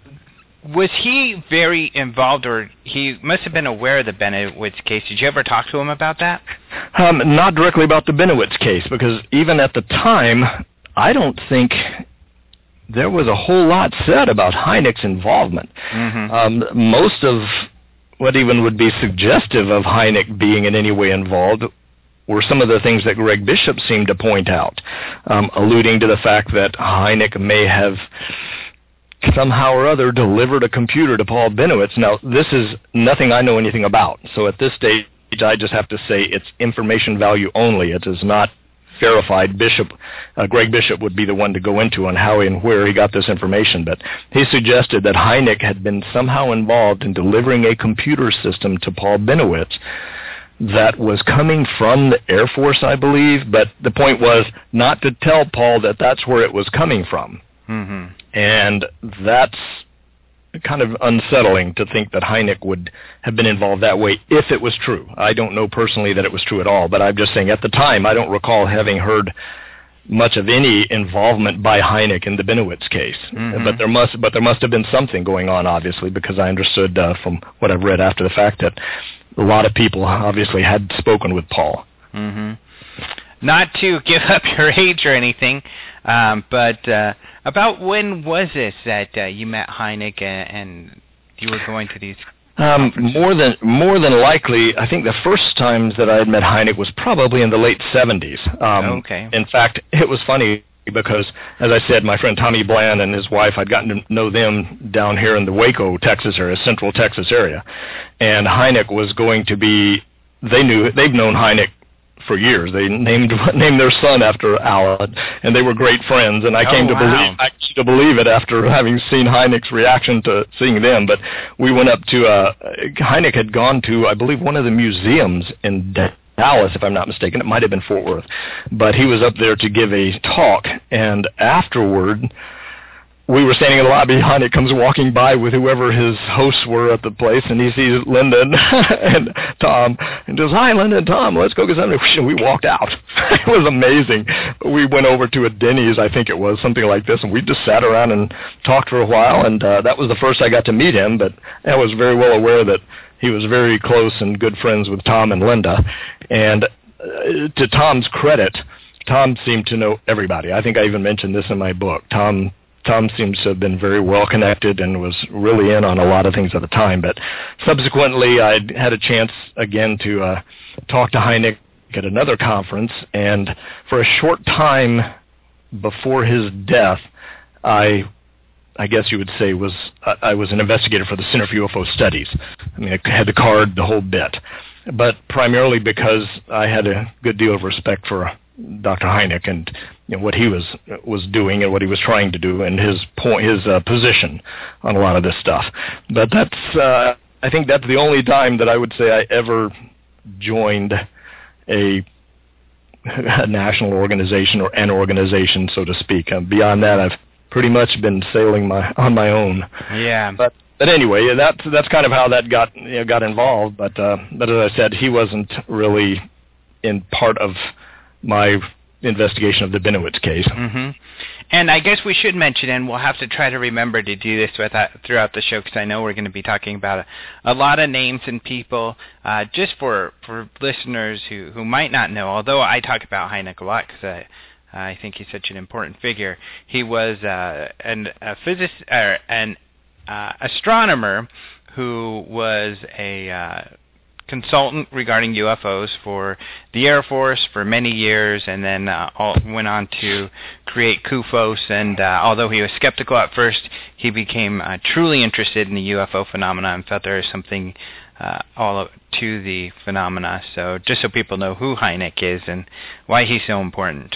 was he very involved, or he must have been aware of the Benowitz case? Did you ever talk to him about that? Um, not directly about the Benowitz case, because even at the time, I don't think there was a whole lot said about Hynek's involvement. Mm-hmm. Um, most of what even would be suggestive of Hynek being in any way involved were some of the things that Greg Bishop seemed to point out, um, alluding to the fact that Hynek may have somehow or other delivered a computer to Paul Benowitz. Now, this is nothing I know anything about, so at this stage I just have to say it's information value only. It is not verified. Bishop, uh, Greg Bishop would be the one to go into on how and where he got this information, but he suggested that Hynek had been somehow involved in delivering a computer system to Paul Benowitz that was coming from the Air Force, I believe, but the point was not to tell Paul that that's where it was coming from. Mm-hmm. And that's kind of unsettling to think that Hynek would have been involved that way if it was true. I don't know personally that it was true at all, but I'm just saying at the time I don't recall having heard much of any involvement by Hynek in the Benowitz case. Mm-hmm. But there must but there must have been something going on, obviously, because I understood uh, from what I've read after the fact that a lot of people obviously had spoken with Paul. Mm-hmm. Not to give up your age or anything, um, but uh, about when was this that uh, you met Hynek and, and you were going to these um, more than more than likely, I think the first times that I had met Hynek was probably in the late seventies. Um, okay. In fact, it was funny because, as I said, my friend Tommy Bland and his wife, I'd gotten to know them down here in the Waco, Texas area, Central Texas area, and Hynek was going to be. They knew they've known Hynek for years. They named named their son after Alan, and they were great friends. And I oh, came to wow. believe I came to believe it after having seen Hynek's reaction to seeing them. But we went up to uh, Hynek had gone to, I believe, one of the museums in Dallas, if I'm not mistaken. It might have been Fort Worth, but he was up there to give a talk. And afterward, we were standing in the lobby. Hynek comes walking by with whoever his hosts were at the place, and he sees Linda and, and Tom, and goes, "Hi, Linda and Tom, let's go get something." And we walked out. It was amazing. We went over to a Denny's, I think it was, something like this, and we just sat around and talked for a while, and uh, that was the first I got to meet him, but I was very well aware that he was very close and good friends with Tom and Linda. And uh, to Tom's credit, Tom seemed to know everybody. I think I even mentioned this in my book. Tom Tom seems to have been very well connected and was really in on a lot of things at the time. But subsequently, I had a chance again to uh, talk to Hynek at another conference, and for a short time before his death, I I guess you would say was uh, I was an investigator for the Center for U F O Studies. I mean, I had the card, the whole bit, but primarily because I had a good deal of respect for Doctor Hynek and you know, what he was was doing and what he was trying to do and his point, his uh, position on a lot of this stuff. But that's uh, I think that's the only time that I would say I ever joined a, a national organization or an organization, so to speak. Um, beyond that, I've pretty much been sailing my on my own. Yeah. But but anyway, that's that's kind of how that got you know, got involved. But uh, but as I said, he wasn't really in part of my investigation of the Benowitz case. Mm-hmm. And I guess we should mention, and we'll have to try to remember to do this with, uh, throughout the show, because I know we're going to be talking about a, a lot of names and people, uh, just for, for listeners who, who might not know, although I talk about Hynek a lot because I, I think he's such an important figure. He was uh, an, a physicist, or an uh, astronomer who was a uh, consultant regarding U F Os for the Air Force for many years, and then uh, all, went on to create CUFOS. And uh, although he was skeptical at first, he became uh, truly interested in the U F O phenomena and felt there was something uh, all to the phenomena. So just so people know who Hynek is and why he's so important.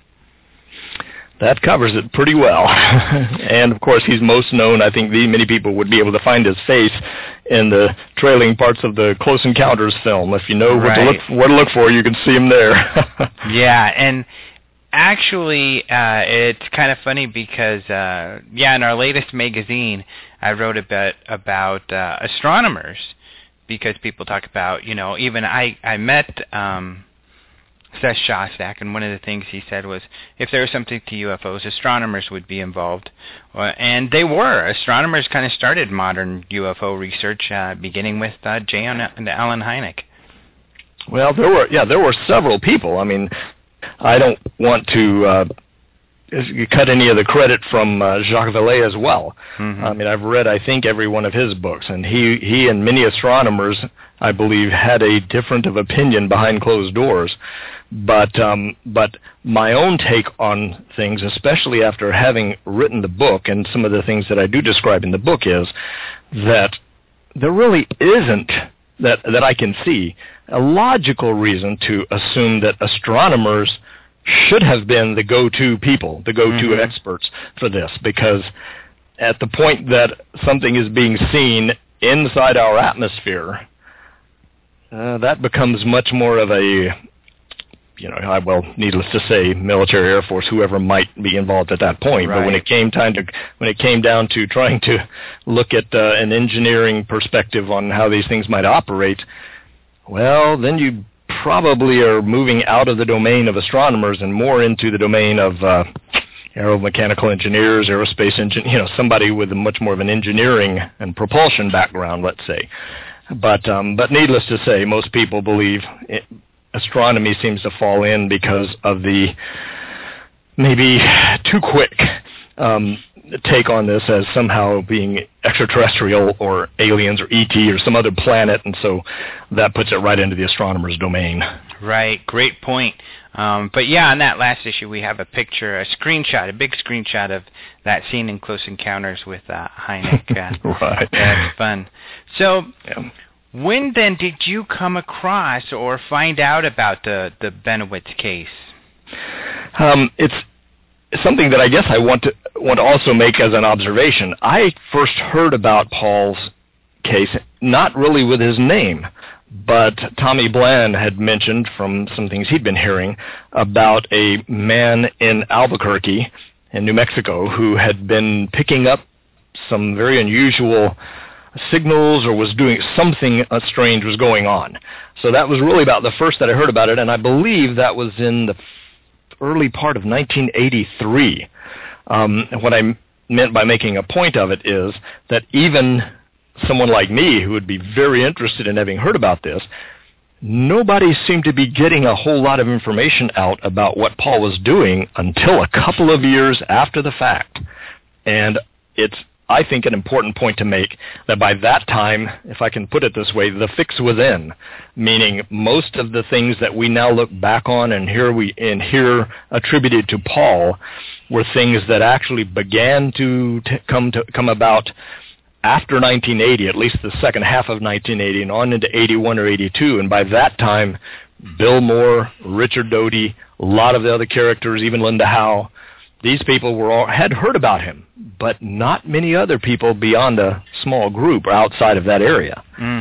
That covers it pretty well. And, of course, he's most known. I think the, many people would be able to find his face in the trailing parts of the Close Encounters film. If you know what, right. to, look, what to look for, you can see him there. Yeah, and actually, uh, it's kind of funny because, uh, yeah, in our latest magazine, I wrote a bit about uh, astronomers, because people talk about, you know, even I, I met... Um, Seth Shostak, and one of the things he said was if there was something to U F Os, astronomers would be involved. Uh, and they were. Astronomers kind of started modern U F O research, uh, beginning with uh, J. Allen Hynek. Well, there were, yeah, there were several people. I mean, I don't want to uh, cut any of the credit from uh, Jacques Vallée as well. Mm-hmm. I mean, I've read, I think, every one of his books, and he, he and many astronomers, I believe, had a different of opinion behind closed doors. But um, but my own take on things, especially after having written the book, and some of the things that I do describe in the book, is that there really isn't, that, that I can see, a logical reason to assume that astronomers should have been the go-to people, the go-to mm-hmm. experts for this, because at the point that something is being seen inside our atmosphere, uh, that becomes much more of a, you know, well, needless to say, military, Air Force, whoever might be involved at that point. Right. But when it came time to, when it came down to trying to look at uh, an engineering perspective on how these things might operate, well, then you probably are moving out of the domain of astronomers and more into the domain of uh, aeromechanical engineers, aerospace engineers, you know, somebody with a much more of an engineering and propulsion background, let's say. But um, but needless to say, most people believe it, astronomy seems to fall in because of the maybe too quick um, take on this as somehow being extraterrestrial or aliens or E T or some other planet, and so that puts it right into the astronomer's domain. Right, great point. Um, but yeah, on that last issue, we have a picture, a screenshot, a big screenshot of that scene in Close Encounters with uh, Hynek. Uh, right. That's fun. So, yeah. When then did you come across or find out about the, the Benowitz case? Um, it's something that I guess I want to want to also make as an observation. I first heard about Paul's case, not really with his name, but Tommy Bland had mentioned from some things he'd been hearing about a man in Albuquerque in New Mexico who had been picking up some very unusual signals or was doing something uh, strange was going on. So that was really about the first that I heard about it, and I believe that was in the early part of nineteen eighty-three. Um, what I m- meant by making a point of it is that even someone like me who would be very interested in having heard about this, nobody seemed to be getting a whole lot of information out about what Paul was doing until a couple of years after the fact. And it's, I think, an important point to make that by that time, if I can put it this way, the fix was in, meaning most of the things that we now look back on and here we and here attributed to Paul were things that actually began to t- come to come about after nineteen eighty, at least the second half of nineteen eighty, and on into eighty-one or eighty-two. And by that time, Bill Moore, Richard Doty, a lot of the other characters, even Linda Howe, these people were all, had heard about him, but not many other people beyond a small group or outside of that area.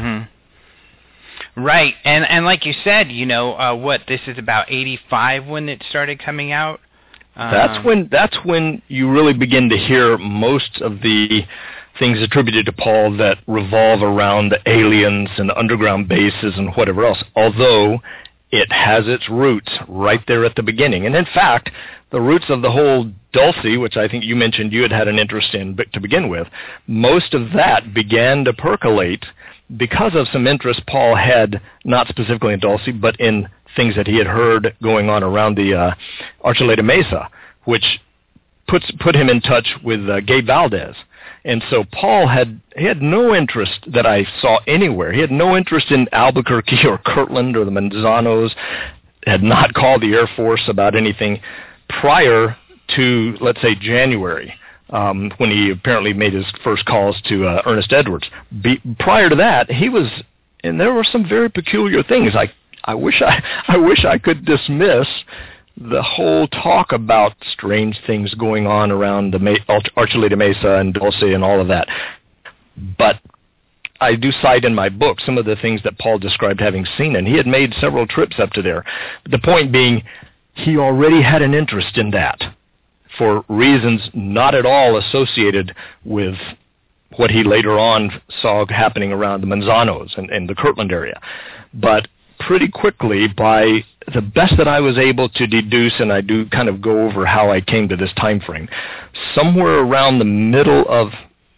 Mm-hmm. Right, and and like you said, you know, uh, what, this is about eighty-five when it started coming out? Um, that's when that's when you really begin to hear most of the things attributed to Paul that revolve around the aliens and underground bases and whatever else, although it has its roots right there at the beginning. And in fact, the roots of the whole Dulce, which I think you mentioned you had had an interest in to begin with, most of that began to percolate because of some interest Paul had, not specifically in Dulce, but in things that he had heard going on around the uh, Archuleta Mesa, which puts put him in touch with uh, Gabe Valdez. And so Paul had he had no interest that I saw anywhere. He had no interest in Albuquerque or Kirtland or the Manzanos, had not called the Air Force about anything prior to, let's say, January, um, when he apparently made his first calls to uh, Ernest Edwards. Be, prior to that, he was, and there were some very peculiar things. I I wish I I wish I could dismiss the whole talk about strange things going on around the Ma- Archuleta Mesa and Dulce and all of that. But I do cite in my book some of the things that Paul described having seen, and he had made several trips up to there. The point being, he already had an interest in that for reasons not at all associated with what he later on saw happening around the Manzanos and, and the Kirtland area. But pretty quickly, by the best that I was able to deduce, and I do kind of go over how I came to this time frame, somewhere around the middle of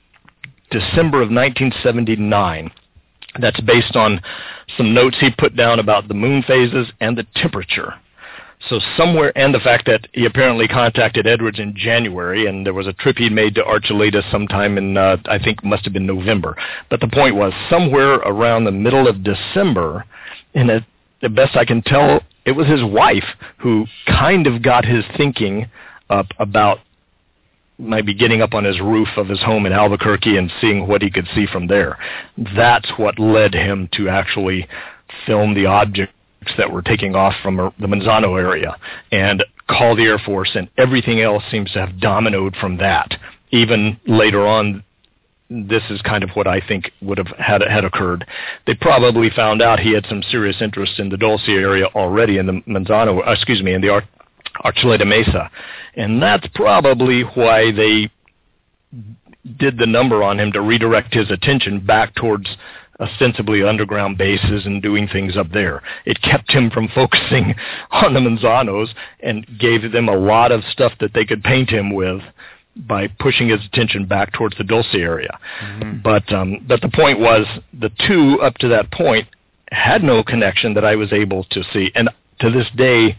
December of nineteen seventy-nine, that's based on some notes he put down about the moon phases and the temperature. So somewhere, and the fact that he apparently contacted Edwards in January, and there was a trip he made to Archuleta sometime in, uh, I think must have been November. But the point was, somewhere around the middle of December, and it, the best I can tell, it was his wife who kind of got his thinking up about maybe getting up on his roof of his home in Albuquerque and seeing what he could see from there. That's what led him to actually film the objects that were taking off from the Manzano area and call the Air Force, and everything else seems to have dominoed from that. Even later on, this is kind of what I think would have had, had occurred. They probably found out he had some serious interest in the Dulce area already in the Manzano, excuse me, in the Ar- Archuleta Mesa. And that's probably why they did the number on him to redirect his attention back towards ostensibly underground bases and doing things up there. It kept him from focusing on the Manzanos and gave them a lot of stuff that they could paint him with by pushing his attention back towards the Dulce area. Mm-hmm. But um, but the point was, the two up to that point had no connection that I was able to see. And to this day,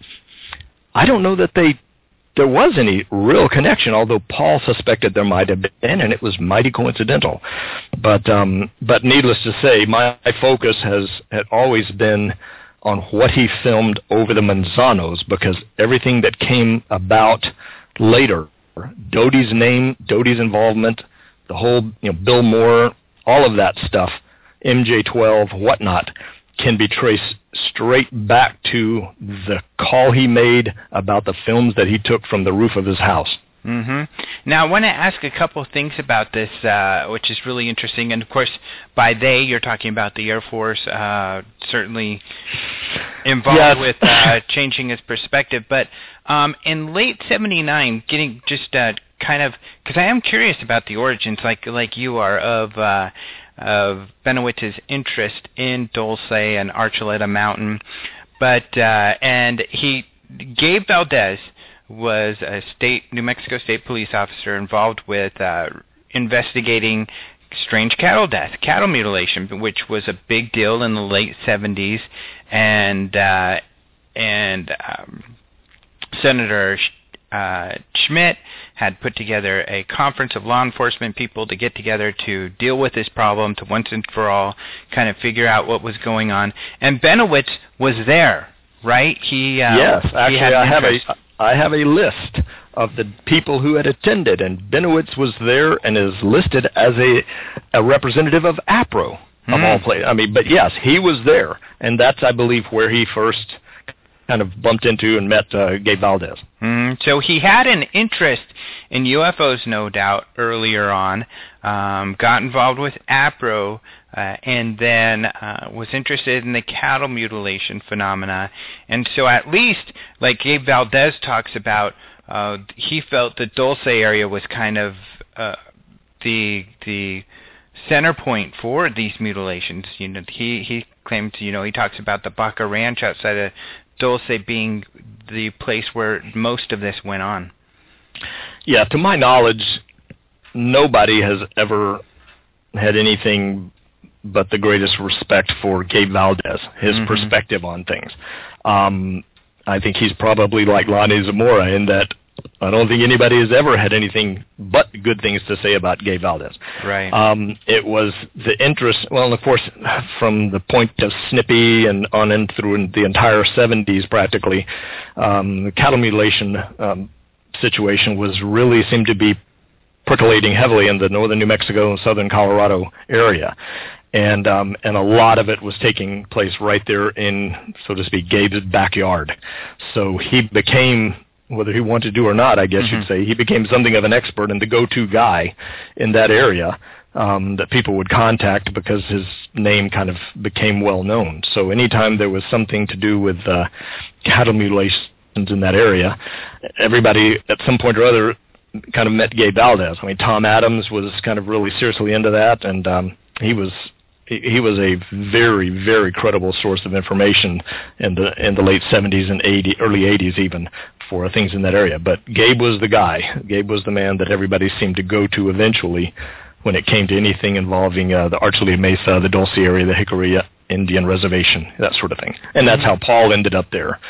I don't know that they there was any real connection, although Paul suspected there might have been, and it was mighty coincidental. But um, but needless to say, my focus has had always been on what he filmed over the Manzanos, because everything that came about later, Doty's name, Doty's involvement, the whole, you know, Bill Moore, all of that stuff, M J twelve, whatnot, can be traced straight back to the call he made about the films that he took from the roof of his house. Mm-hmm. Now, I want to ask a couple of things about this, uh, which is really interesting. And, of course, by they, you're talking about the Air Force. Uh, certainly, involved yes. with uh, changing his perspective. But um, in late seventy-nine, getting just uh, kind of, because I am curious about the origins, like like you are, of uh, of Benowitz's interest in Dulce and Archuleta Mountain. But uh, and he, Gabe Valdez was a state New Mexico State police officer involved with uh, investigating strange cattle death, cattle mutilation, which was a big deal in the late seventies, and uh, and um, Senator uh, Schmidt had put together a conference of law enforcement people to get together to deal with this problem, to once and for all kind of figure out what was going on. And Benowitz was there, right? He uh, yes, actually, he had I have a I have a list of the people who had attended, and Benowitz was there and is listed as a a representative of APRO of mm. all places. I mean, but yes, he was there, and that's, I believe, where he first kind of bumped into and met uh, Gabe Valdez. Mm. So he had an interest in U F Os, no doubt, earlier on. Um, got involved with APRO, uh, and then uh, was interested in the cattle mutilation phenomena. And so at least, like Gabe Valdez talks about, uh, he felt the Dulce area was kind of uh, the the center point for these mutilations. You know, he he claimed, you know, he talks about the Baca Ranch outside of Dulce being the place where most of this went on. Yeah, to my knowledge, nobody has ever had anything but the greatest respect for Gabe Valdez, his mm-hmm. perspective on things. Um, I think he's probably like Lonnie Zamora in that I don't think anybody has ever had anything but good things to say about Gabe Valdez. Right. Um, it was the interest, well, of course, from the point of Snippy and on in through the entire seventies practically, um, the cattle mutilation um, situation was really seemed to be percolating heavily in the northern New Mexico and southern Colorado area. And um, and a lot of it was taking place right there in, so to speak, Gabe's backyard. So he became, whether he wanted to or not, I guess mm-hmm. you'd say, he became something of an expert and the go-to guy in that area um, that people would contact because his name kind of became well known. So anytime there was something to do with uh, cattle mutilations in that area, everybody at some point or other kind of met Gabe Valdez. I mean, Tom Adams was kind of really seriously into that, and um, he was he was a very, very credible source of information in the in the late seventies and eighties, early eighties even, for things in that area. But Gabe was the guy. Gabe was the man that everybody seemed to go to eventually when it came to anything involving uh, the Archuleta Mesa, the Dulce area, the Hickory Indian Reservation, that sort of thing. And that's how Paul ended up there.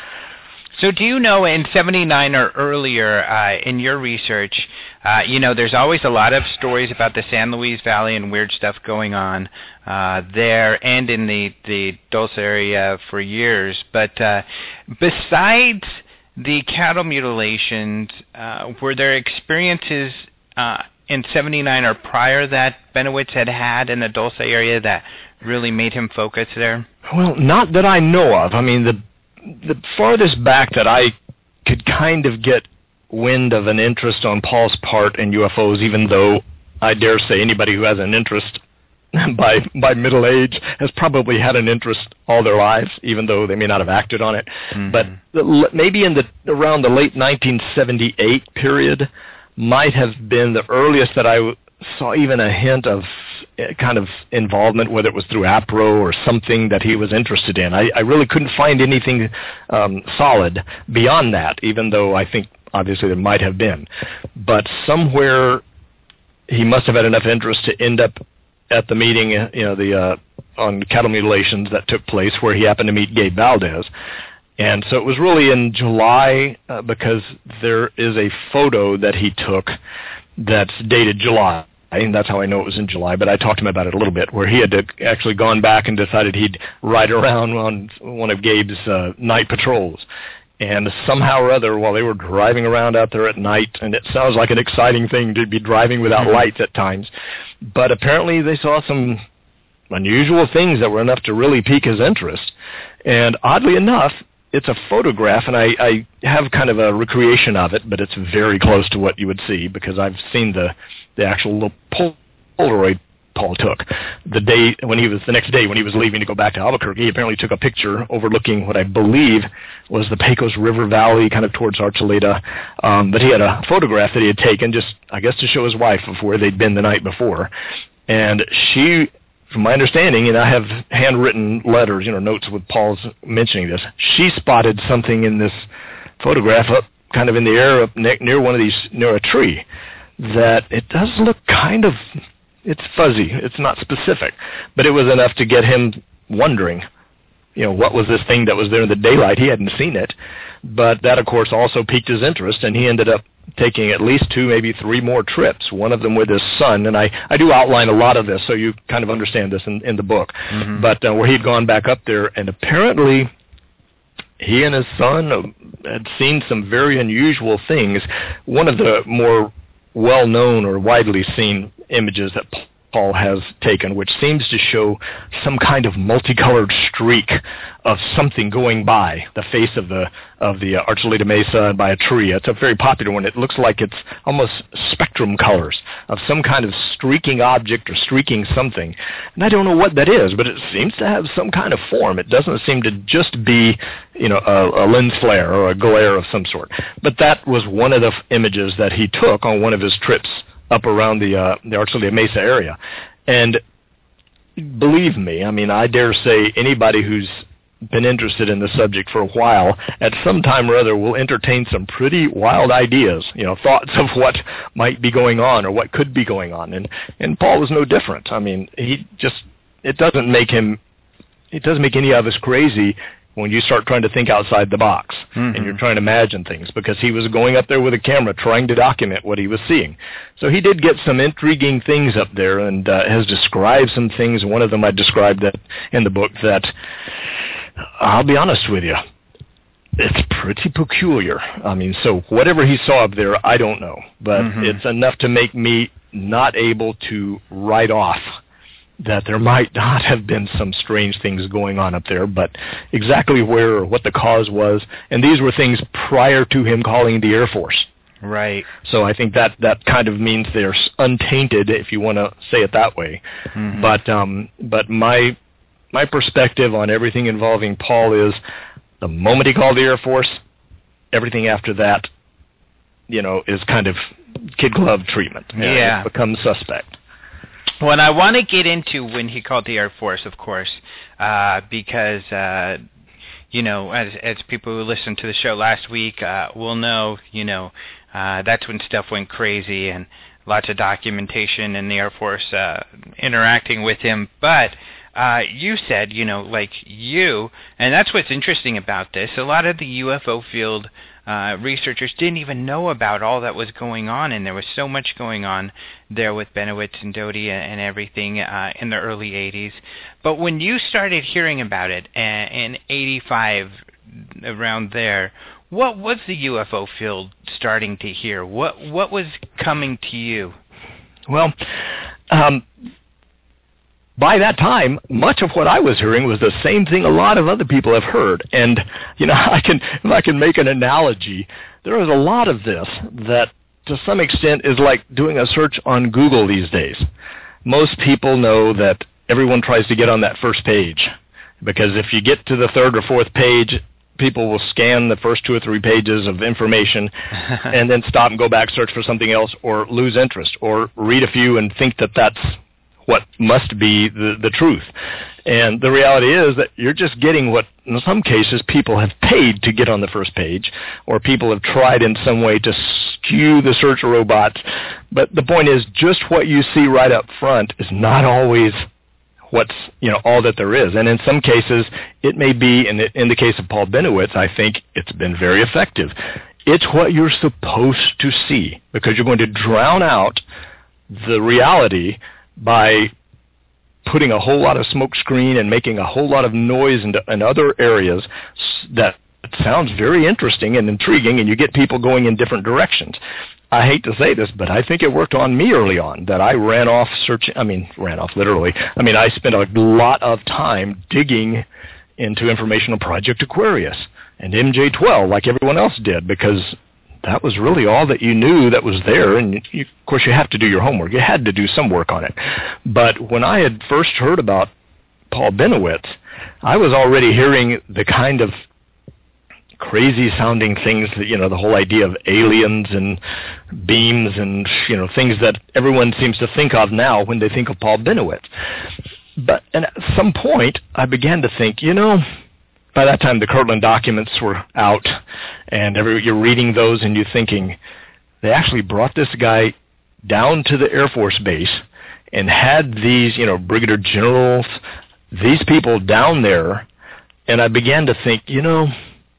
So do you know, in seventy-nine or earlier, uh, in your research, uh, you know, there's always a lot of stories about the San Luis Valley and weird stuff going on uh, there and in the, the Dulce area for years. But uh, besides the cattle mutilations, uh, were there experiences uh, in seventy-nine or prior that Benowitz had had in the Dulce area that really made him focus there? Well, not that I know of. I mean, the the farthest back that I could kind of get wind of an interest on Paul's part in U F Os, even though I dare say anybody who has an interest by by middle age has probably had an interest all their lives, even though they may not have acted on it. Mm-hmm. But the, maybe in the around the late nineteen seventy-eight period might have been the earliest that I saw even a hint of kind of involvement, whether it was through APRO or something that he was interested in. I, I really couldn't find anything um, solid beyond that, even though I think obviously there might have been. But somewhere he must have had enough interest to end up at the meeting, you know, the uh, on cattle mutilations that took place, where he happened to meet Gabe Valdez. And so it was really in July, uh, because there is a photo that he took that's dated July, and that's how I know it was in July, but I talked to him about it a little bit, where he had actually gone back and decided he'd ride around on one of Gabe's uh, night patrols. And somehow or other, while they were driving around out there at night, and it sounds like an exciting thing to be driving without lights at times, but apparently they saw some unusual things that were enough to really pique his interest. And oddly enough, it's a photograph, and I, I have kind of a recreation of it, but it's very close to what you would see, because I've seen the, the actual little Polaroid Paul took. The day when he was, the next day when he was leaving to go back to Albuquerque, he apparently took a picture overlooking what I believe was the Pecos River Valley, kind of towards Archuleta. Um, but he had a photograph that he had taken, just I guess to show his wife of where they'd been the night before. And she, from my understanding, and I have handwritten letters, you know, notes with Paul's mentioning this, she spotted something in this photograph up kind of in the air up ne- near one of these, near a tree, that it does look kind of, it's fuzzy, it's not specific, but it was enough to get him wondering, you know, what was this thing that was there in the daylight? He hadn't seen it, but that, of course, also piqued his interest, and he ended up taking at least two, maybe three more trips, one of them with his son, and I, I do outline a lot of this, so you kind of understand this in, in the book, mm-hmm. but uh, where he'd gone back up there, and apparently he and his son had seen some very unusual things. One of the more well-known or widely seen images that Paul has taken, which seems to show some kind of multicolored streak of something going by the face of the of the uh, Archuleta Mesa by a tree. It's a very popular one. It looks like it's almost spectrum colors of some kind of streaking object or streaking something. And I don't know what that is, but it seems to have some kind of form. It doesn't seem to just be, you know, a, a lens flare or a glare of some sort. But that was one of the f- images that he took on one of his trips up around the uh, the Archuleta Mesa area. And believe me, I mean, I dare say anybody who's been interested in the subject for a while, at some time or other will entertain some pretty wild ideas, you know, thoughts of what might be going on or what could be going on. And, and Paul was no different. I mean, he just, it doesn't make him, it doesn't make any of us crazy when you start trying to think outside the box, mm-hmm. and you're trying to imagine things, because he was going up there with a camera trying to document what he was seeing. So he did get some intriguing things up there, and uh, has described some things. One of them I described that in the book that, I'll be honest with you, it's pretty peculiar. I mean, so whatever he saw up there, I don't know, but mm-hmm. it's enough to make me not able to write off that there might not have been some strange things going on up there, but exactly where or what the cause was. And these were things prior to him calling the Air Force. Right. So I think that, that kind of means they're untainted, if you want to say it that way. Mm-hmm. But um, but my my perspective on everything involving Paul is the moment he called the Air Force, everything after that, you know, is kind of kid glove treatment. Yeah. It becomes suspect. Well, and I want to get into when he called the Air Force, of course, uh, because, uh, you know, as as people who listened to the show last week uh, will know, you know, uh, that's when stuff went crazy and lots of documentation and the Air Force uh, interacting with him. But uh, you said, you know, like you, and that's what's interesting about this, a lot of the U F O field Uh, researchers didn't even know about all that was going on, and there was so much going on there with Benowitz and Doty and, and everything uh, in the early eighties. But when you started hearing about it uh, in eighty-five, around there, what was the U F O field starting to hear? What what was coming to you? Well, um, by that time, much of what I was hearing was the same thing a lot of other people have heard. And, you know, I can, if I can make an analogy, there is a lot of this that, to some extent, is like doing a search on Google these days. Most people know that everyone tries to get on that first page, because if you get to the third or fourth page, people will scan the first two or three pages of information and then stop and go back, search for something else, or lose interest, or read a few and think that that's what must be the, the truth. And the reality is that you're just getting what, in some cases, people have paid to get on the first page, or people have tried in some way to skew the search robots. But the point is, just what you see right up front is not always what's, you know, all that there is. And in some cases, it may be, in the, in the case of Paul Benowitz, I think it's been very effective. It's what you're supposed to see, because you're going to drown out the reality by putting a whole lot of smoke screen and making a whole lot of noise in, in other areas that sounds very interesting and intriguing, and you get people going in different directions. I hate to say this, but I think it worked on me early on, that I ran off searching, I mean, ran off literally. I mean, I spent a lot of time digging into information on Project Aquarius and M J twelve like everyone else did, because that was really all that you knew that was there. And, you, of course, you have to do your homework. You had to do some work on it. But when I had first heard about Paul Bennewitz, I was already hearing the kind of crazy-sounding things that, you know, the whole idea of aliens and beams and, you know, things that everyone seems to think of now when they think of Paul Bennewitz. But and at some point, I began to think, you know, by that time the Kirtland documents were out, and every, you're reading those and you're thinking, they actually brought this guy down to the Air Force Base and had these, you know, brigadier generals, these people down there, and I began to think, you know,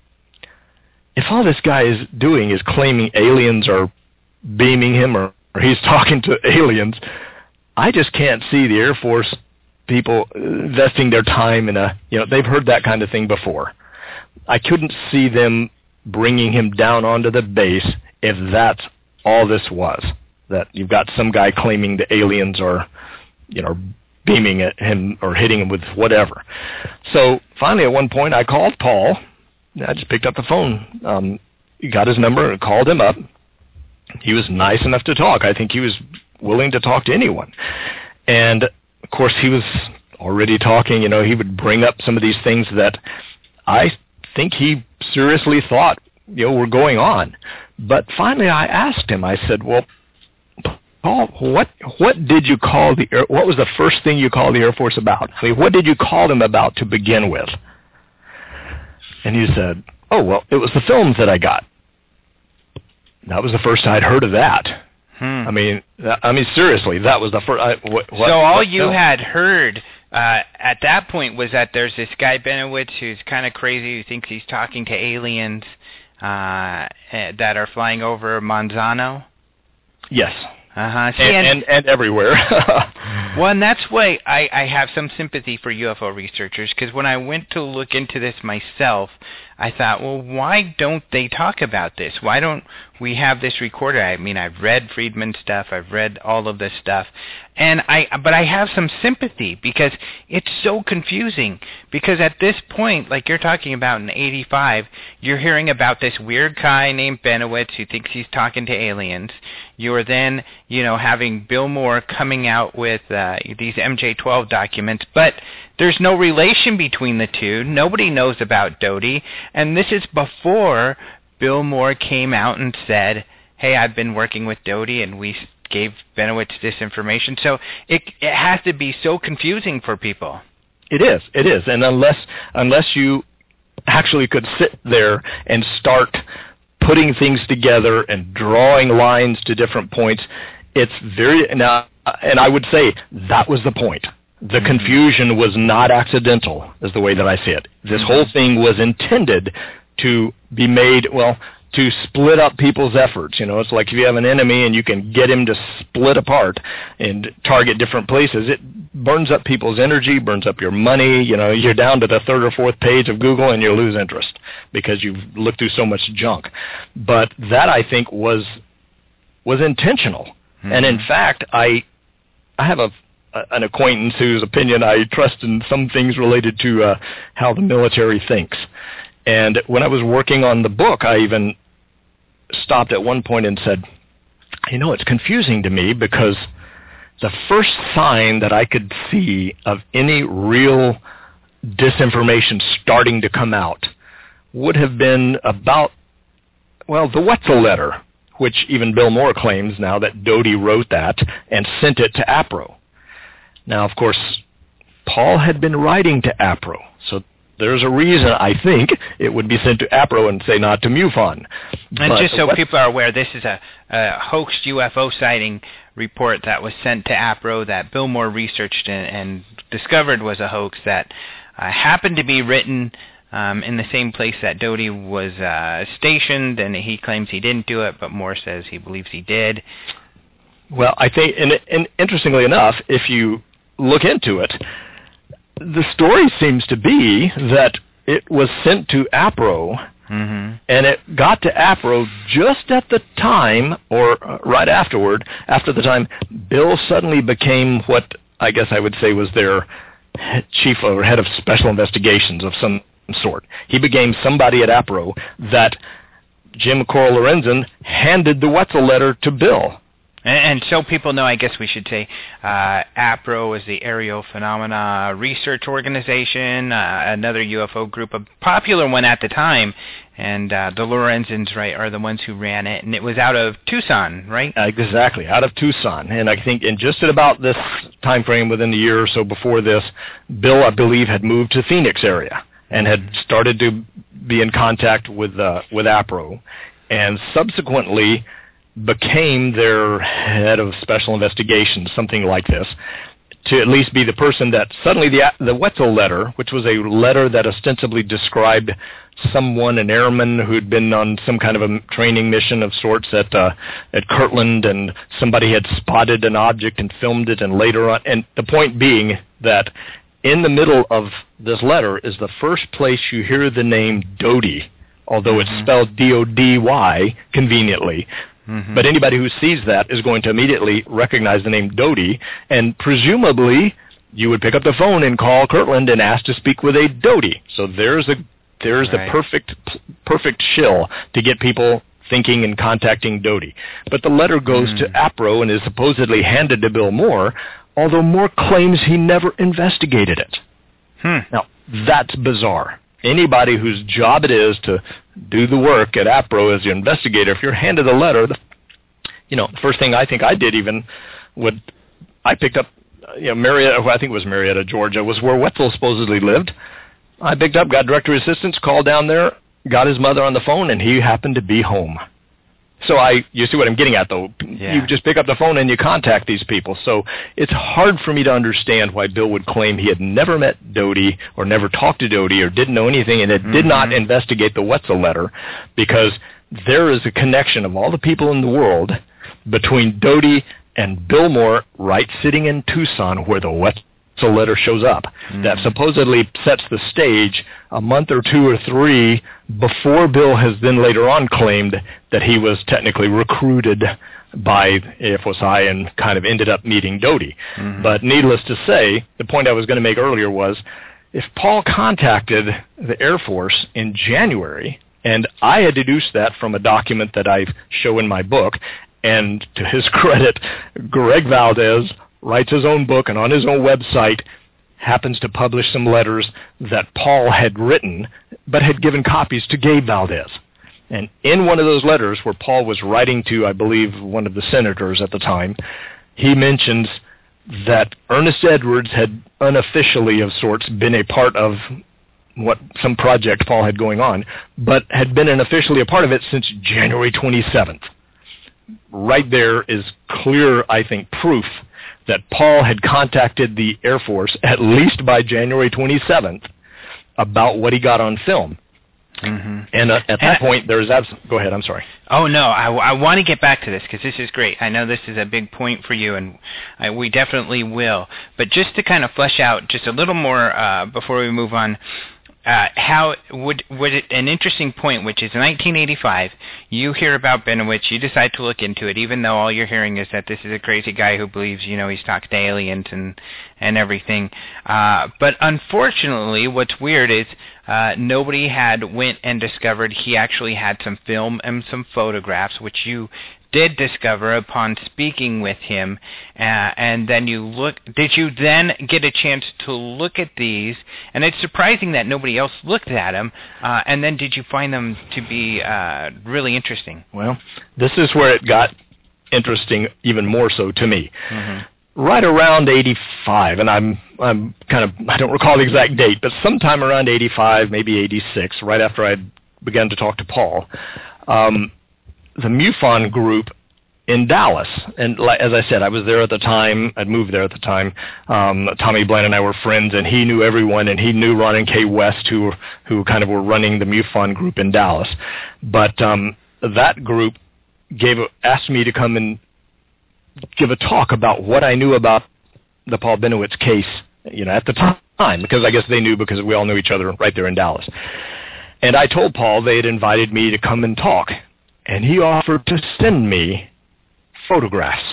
if all this guy is doing is claiming aliens are beaming him or, or he's talking to aliens, I just can't see the Air Force people investing their time in a, you know, they've heard that kind of thing before. I couldn't see them bringing him down onto the base if that's all this was, that you've got some guy claiming the aliens are, you know, beaming at him or hitting him with whatever. So finally at one point I called Paul. I just picked up the phone, um, got his number and called him up. He was nice enough to talk. I think he was willing to talk to anyone. And of course, he was already talking, you know, he would bring up some of these things that I think he seriously thought, you know, were going on. But finally I asked him, I said, well, Paul, what what did you call the Air, what was the first thing you called the Air Force about? I mean, what did you call them about to begin with? And he said, oh, well, it was the films that I got. That was the first I'd heard of that. Hmm. I mean, that, I mean, seriously, that was the first. I, what, so all what, you no. had heard uh, at that point was that there's this guy Bennewitz who's kind of crazy, who thinks he's talking to aliens uh, that are flying over Monsanto. Yes. Uh-huh. See, and, and, and, and everywhere. Well, and that's why I, I have some sympathy for U F O researchers, because when I went to look into this myself, I thought, well, why don't they talk about this? Why don't we have this recorded? I mean, I've read Friedman stuff, I've read all of this stuff, and I, but I have some sympathy because it's so confusing. Because at this point, like you're talking about in eighty-five, you're hearing about this weird guy named Bennewitz who thinks he's talking to aliens. You're then, you know, having Bill Moore coming out with uh, these M J twelve documents, but there's no relation between the two. Nobody knows about Doty. And this is before Bill Moore came out and said, hey, I've been working with Doty, and we gave Bennewitz this information. So it it has to be so confusing for people. It is. It is. And unless unless you actually could sit there and start putting things together and drawing lines to different points, it's very... Now, and I would say that was the point. The confusion was not accidental, is the way that I see it. This whole thing was intended to be made, well, to split up people's efforts. You know, it's like if you have an enemy and you can get him to split apart and target different places, it burns up people's energy, burns up your money. You know, you're down to the third or fourth page of Google and you lose interest because you've looked through so much junk. But that, I think, was was intentional. Mm-hmm. And in fact, I I have a an acquaintance whose opinion I trust in some things related to uh, how the military thinks. And when I was working on the book, I even stopped at one point and said, you know, it's confusing to me because the first sign that I could see of any real disinformation starting to come out would have been about, well, the Wetzel letter, which even Bill Moore claims now that Doty wrote that and sent it to APRO. Now, of course, Paul had been writing to APRO, so there's a reason, I think, it would be sent to APRO and say not to MUFON. And but just so what, people are aware, this is a, a hoaxed U F O sighting report that was sent to APRO that Bill Moore researched and, and discovered was a hoax that uh, happened to be written um, in the same place that Doty was uh, stationed, and he claims he didn't do it, but Moore says he believes he did. Well, I think, and, and interestingly enough, if you look into it, the story seems to be that it was sent to APRO, mm-hmm. and it got to APRO just at the time, or right afterward, after the time Bill suddenly became what I guess I would say was their chief or head of special investigations of some sort. He became somebody at APRO that Jim Coral Lorenzen handed the Wetzel letter to Bill. And, and so people know, I guess we should say, uh, APRO is the Aerial Phenomena Research Organization, uh, another U F O group, a popular one at the time, and uh, the Lorenzens, right, are the ones who ran it, and it was out of Tucson, right? Exactly, out of Tucson. And I think in just at about this time frame, within a year or so before this, Bill, I believe, had moved to Phoenix area and had started to be in contact with uh, with APRO, and subsequently became their head of special investigations, something like this, to at least be the person that suddenly the the Wetzel letter, which was a letter that ostensibly described someone, an airman who'd been on some kind of a training mission of sorts at uh, at Kirtland, and somebody had spotted an object and filmed it, and later on, and the point being that in the middle of this letter is the first place you hear the name Doty, although it's spelled D O D Y conveniently. Mm-hmm. But anybody who sees that is going to immediately recognize the name Doty, and presumably you would pick up the phone and call Kirtland and ask to speak with a Doty. So there's a there's right. the perfect perfect shill to get people thinking and contacting Doty. But the letter goes mm. to APRO and is supposedly handed to Bill Moore, although Moore claims he never investigated it. Hmm. Now, that's bizarre. Anybody whose job it is to do the work at APRO as the investigator, if you're handed a letter, the, you know, the first thing I think I did even, would I picked up, you know, Marietta, I think it was Marietta, Georgia, was where Wetzel supposedly lived. I picked up, got directory assistance, called down there, got his mother on the phone, and he happened to be home. So I, you see what I'm getting at, though. Yeah. You just pick up the phone and you contact these people. So it's hard for me to understand why Bill would claim he had never met Doty or never talked to Doty or didn't know anything and mm-hmm. did not investigate the Wetzel letter, because there is a connection of all the people in the world between Doty and Bill Moore right sitting in Tucson where the Wetzel letter shows up. Mm-hmm. That supposedly sets the stage a month or two or three before Bill has then later on claimed that he was technically recruited by A F O S I and kind of ended up meeting Doty. Mm-hmm. But needless to say, the point I was going to make earlier was, if Paul contacted the Air Force in January, and I had deduced that from a document that I show in my book, and to his credit, Greg Valdez writes his own book and on his own website happens to publish some letters that Paul had written but had given copies to Gabe Valdez. And in one of those letters where Paul was writing to, I believe, one of the senators at the time, he mentions that Ernest Edwards had unofficially of sorts been a part of what some project Paul had going on, but had been unofficially a part of it since January twenty-seventh. Right there is clear, I think, proof that Paul had contacted the Air Force at least by January twenty-seventh about what he got on film. Mm-hmm. And uh, at that and point, there's abs- go ahead. I'm sorry. Oh no, I, I want to get back to this because this is great. I know this is a big point for you, and I, we definitely will. But just to kind of flesh out just a little more uh, before we move on. Uh, how would would it, an interesting point, which is in nineteen eighty-five, you hear about Benowitz, you decide to look into it, even though all you're hearing is that this is a crazy guy who believes, you know, he's talked to aliens and and everything. Uh, but unfortunately, what's weird is uh, nobody had went and discovered he actually had some film and some photographs, which you did discover upon speaking with him, uh, and then you look, did you then get a chance to look at these, and it's surprising that nobody else looked at them, uh, and then did you find them to be uh, really interesting? Well, this is where it got interesting even more so to me. Mm-hmm. Right around eighty-five, and I'm I'm kind of, I don't recall the exact date, but sometime around eighty-five, maybe eighty-six, right after I began to talk to Paul, um, the MUFON group in Dallas, and like, as I said, I was there at the time, I'd moved there at the time, um, Tommy Bland and I were friends, and he knew everyone, and he knew Ron and Kay West, who, who kind of were running the MUFON group in Dallas. But um, that group gave asked me to come and give a talk about what I knew about the Paul Benowitz case, you know, at the time, because I guess they knew because we all knew each other right there in Dallas. And I told Paul they had invited me to come and talk, and he offered to send me photographs.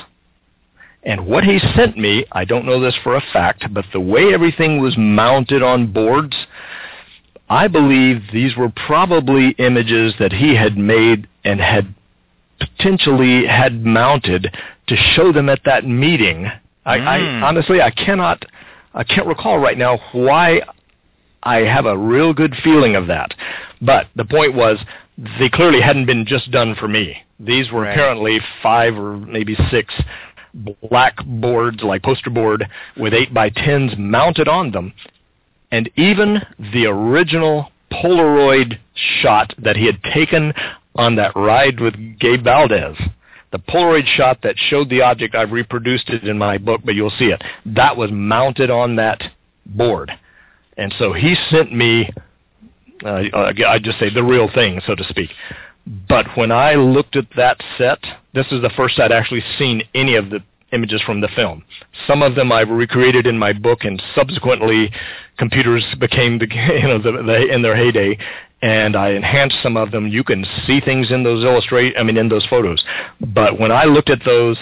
And what he sent me, I don't know this for a fact, but the way everything was mounted on boards, I believe these were probably images that he had made and had potentially had mounted to show them at that meeting. I, mm. I honestly, I cannot, I can't recall right now why I have a real good feeling of that. But the point was, they clearly hadn't been just done for me. These were right. apparently five or maybe six black boards, like poster board, with eight by tens mounted on them. And even the original Polaroid shot that he had taken on that ride with Gabe Valdez, the Polaroid shot that showed the object, I've reproduced it in my book, but you'll see it, that was mounted on that board. And so he sent me, uh, I just say the real thing, so to speak. But when I looked at that set, this is the first I'd actually seen any of the images from the film. Some of them I've recreated in my book, and subsequently computers became the, you know, the, the, in their heyday, and I enhanced some of them. You can see things in those illustrate, I mean, in those photos. But when I looked at those,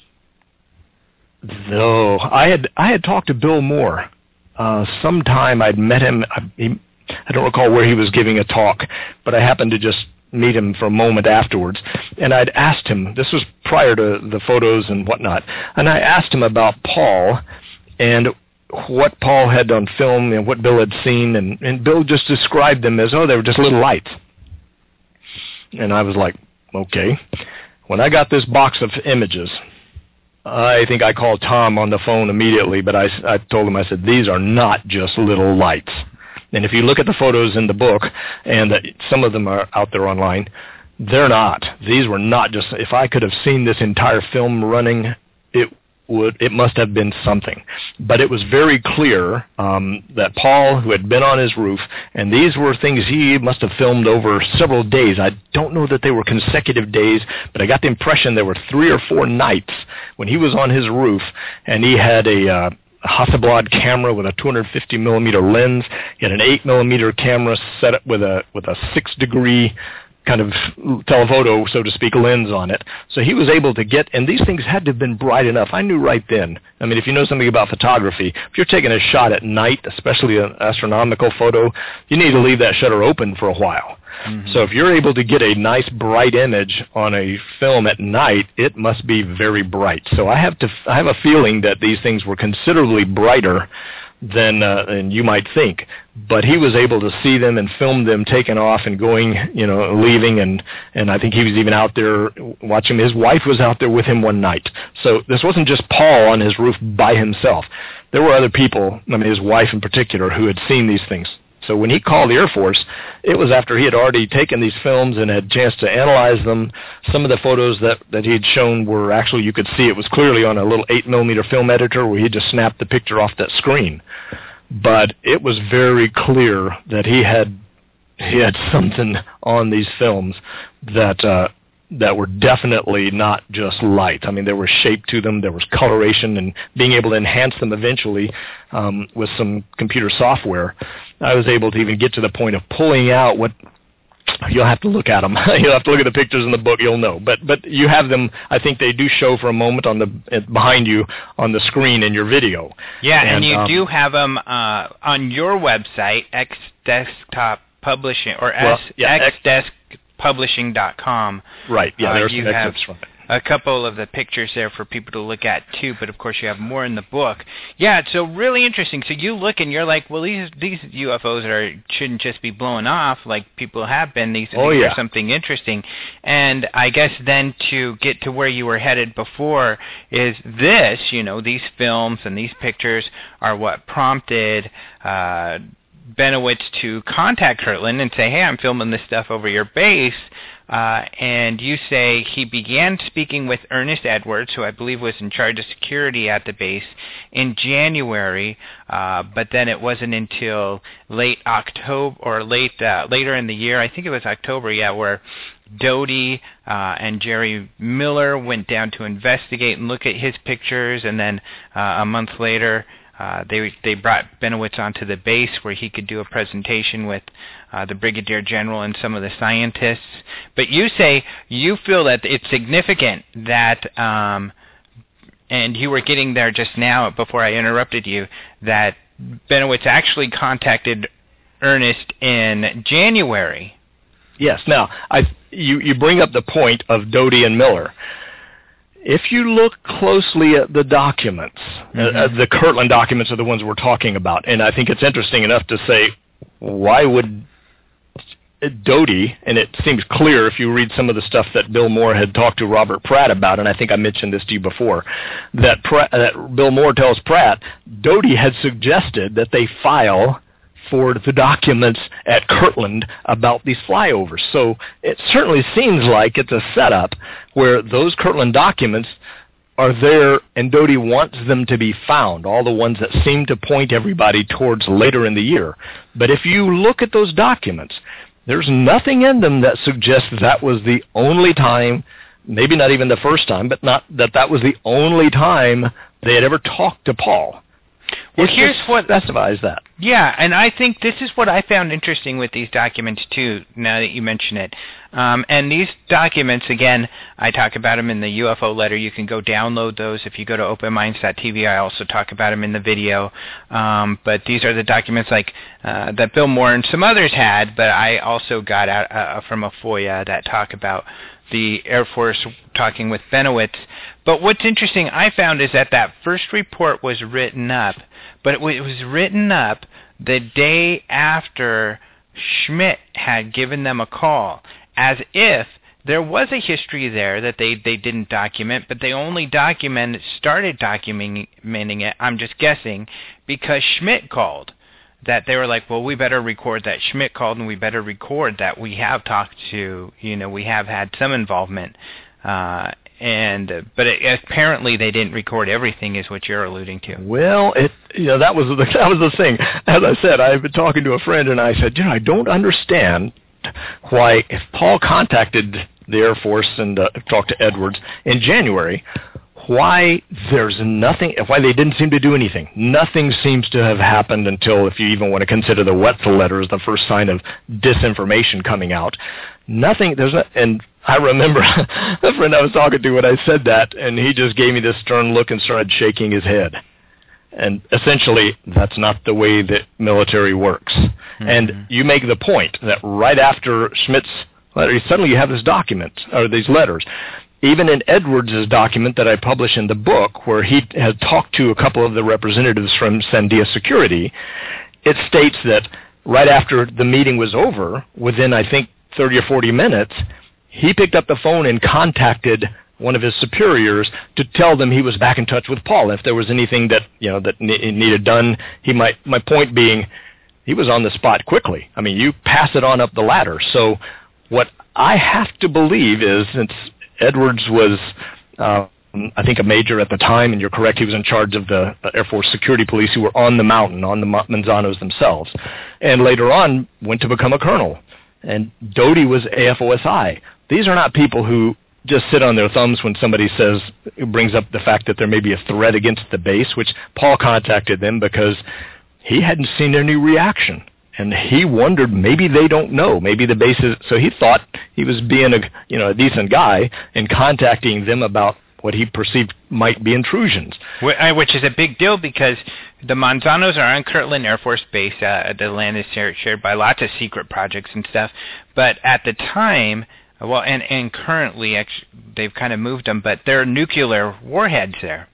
though, I had I had talked to Bill Moore. Uh, sometime I'd met him. I, he, I don't recall where he was giving a talk, but I happened to just meet him for a moment afterwards, and I'd asked him, this was prior to the photos and whatnot, and I asked him about Paul and what Paul had on film and what Bill had seen, and, and Bill just described them as, oh, they were just little lights. And I was like, okay. When I got this box of images, I think I called Tom on the phone immediately, but I, I told him, I said, these are not just little lights. And if you look at the photos in the book, and that some of them are out there online, they're not. These were not just, if I could have seen this entire film running, it would, it must have been something. But it was very clear um, that Paul, who had been on his roof, and these were things he must have filmed over several days. I don't know that they were consecutive days, but I got the impression there were three or four nights when he was on his roof, and he had a Uh, Hasselblad camera with a two hundred fifty millimeter lens. He had an eight millimeter camera set up with a with a six degree kind of telephoto, so to speak, lens on it. So he was able to get, and these things had to have been bright enough. I knew right then. I mean, if you know something about photography, if you're taking a shot at night, especially an astronomical photo, you need to leave that shutter open for a while. Mm-hmm. So if you're able to get a nice bright image on a film at night, it must be very bright. So I have to, I have a feeling that these things were considerably brighter than uh, than you might think. But he was able to see them and film them taking off and going, you know, leaving, and, and I think he was even out there watching. His wife was out there with him one night. So this wasn't just Paul on his roof by himself. There were other people, I mean his wife in particular, who had seen these things. So when he called the Air Force, it was after he had already taken these films and had a chance to analyze them. Some of the photos that, that he had shown were actually, you could see it was clearly on a little eight millimeter film editor where he just snapped the picture off that screen. But it was very clear that he had he had something on these films that uh, that were definitely not just light. I mean, there was shape to them, there was coloration, and being able to enhance them eventually um, with some computer software, I was able to even get to the point of pulling out what, you'll have to look at them. You'll have to look at the pictures in the book, you'll know. But but you have them, I think they do show for a moment on the behind you on the screen in your video. Yeah, and, and you um, do have them uh, on your website, X Desktop Publishing, or well, yeah, X Desk Publishing dot com. Right, yeah, uh, there's some excerpts from it. A couple of the pictures there for people to look at too, but of course you have more in the book. Yeah, it's so really interesting. So you look and you're like, well, these these U F Os are shouldn't just be blown off like people have been. These, oh, these yeah. are something interesting. And I guess then to get to where you were headed before is this, you know, these films and these pictures are what prompted uh, Bennewitz to contact Kirtland and say, hey, I'm filming this stuff over your base. Uh, and you say he began speaking with Ernest Edwards, who I believe was in charge of security at the base, in January, uh, but then it wasn't until late October or late uh, later in the year, I think it was October, yeah, where Doty uh, and Jerry Miller went down to investigate and look at his pictures, and then uh, a month later, Uh, they they brought Bennewitz onto the base where he could do a presentation with uh, the Brigadier General and some of the scientists. But you say you feel that it's significant that, um, and you were getting there just now before I interrupted you, that Bennewitz actually contacted earnest in January. Yes. Now, I you, you bring up the point of Doty and Miller. If you look closely at the documents, mm-hmm. uh, the Kirtland documents are the ones we're talking about, and I think it's interesting enough to say, why would Doty, and it seems clear if you read some of the stuff that Bill Moore had talked to Robert Pratt about, and I think I mentioned this to you before, that, Pratt, that Bill Moore tells Pratt, Doty had suggested that they file for the documents at Kirtland about these flyovers. So it certainly seems like it's a setup where those Kirtland documents are there and Doty wants them to be found, all the ones that seem to point everybody towards later in the year. But if you look at those documents, there's nothing in them that suggests that was the only time, maybe not even the first time, but not that that was the only time they had ever talked to Paul. Well, here's what specifies that. Yeah, and I think this is what I found interesting with these documents, too, now that you mention it. Um, and these documents, again, I talk about them in the U F O letter. You can go download those if you go to open minds dot t v. I also talk about them in the video. Um, but these are the documents like uh, that Bill Moore and some others had, but I also got out uh, from a FOIA that talk about the Air Force talking with Benowitz. But what's interesting I found is that that first report was written up, but it, w- it was written up the day after Schmidt had given them a call, as if there was a history there that they, they didn't document, but they only documented, started documenting it, I'm just guessing, because Schmidt called. That they were like, well, we better record that Schmidt called, and we better record that we have talked to, you know, we have had some involvement. Uh, and uh, but it, apparently they didn't record everything, is what you're alluding to. Well, it you know that was the that was the thing. As I said, I've been talking to a friend, and I said, you know, I don't understand why if Paul contacted the Air Force and uh, talked to Edwards in January, why there's nothing, why they didn't seem to do anything. Nothing seems to have happened until, if you even want to consider the Wetzel letter as the first sign of disinformation coming out. Nothing, there's not, and I remember the friend I was talking to when I said that, and he just gave me this stern look and started shaking his head. And essentially, that's not the way that military works. Mm-hmm. And you make the point that right after Schmidt's letter, suddenly you have this document, or these letters. Even in Edwards' document that I publish in the book, where he has talked to a couple of the representatives from Sandia Security, it states that right after the meeting was over, within, I think, thirty or forty minutes, he picked up the phone and contacted one of his superiors to tell them he was back in touch with Paul. If there was anything that, you know, that ne- needed done, he might, my point being, he was on the spot quickly. I mean, you pass it on up the ladder. So what I have to believe is, since Edwards was, uh, I think, a major at the time, and you're correct, he was in charge of the Air Force security police who were on the mountain, on the Manzanos themselves, and later on went to become a colonel. And Doty was A F O S I. These are not people who just sit on their thumbs when somebody says, brings up the fact that there may be a threat against the base, which Paul contacted them because he hadn't seen any reaction. And he wondered, maybe they don't know. Maybe the base is... So he thought he was being a, you know, a decent guy and contacting them about what he perceived might be intrusions. Which is a big deal because the Manzanos are on Kirtland Air Force Base. Uh, the land is shared by lots of secret projects and stuff. But at the time... Well, and, and currently, actually, they've kind of moved them, but there are nuclear warheads there.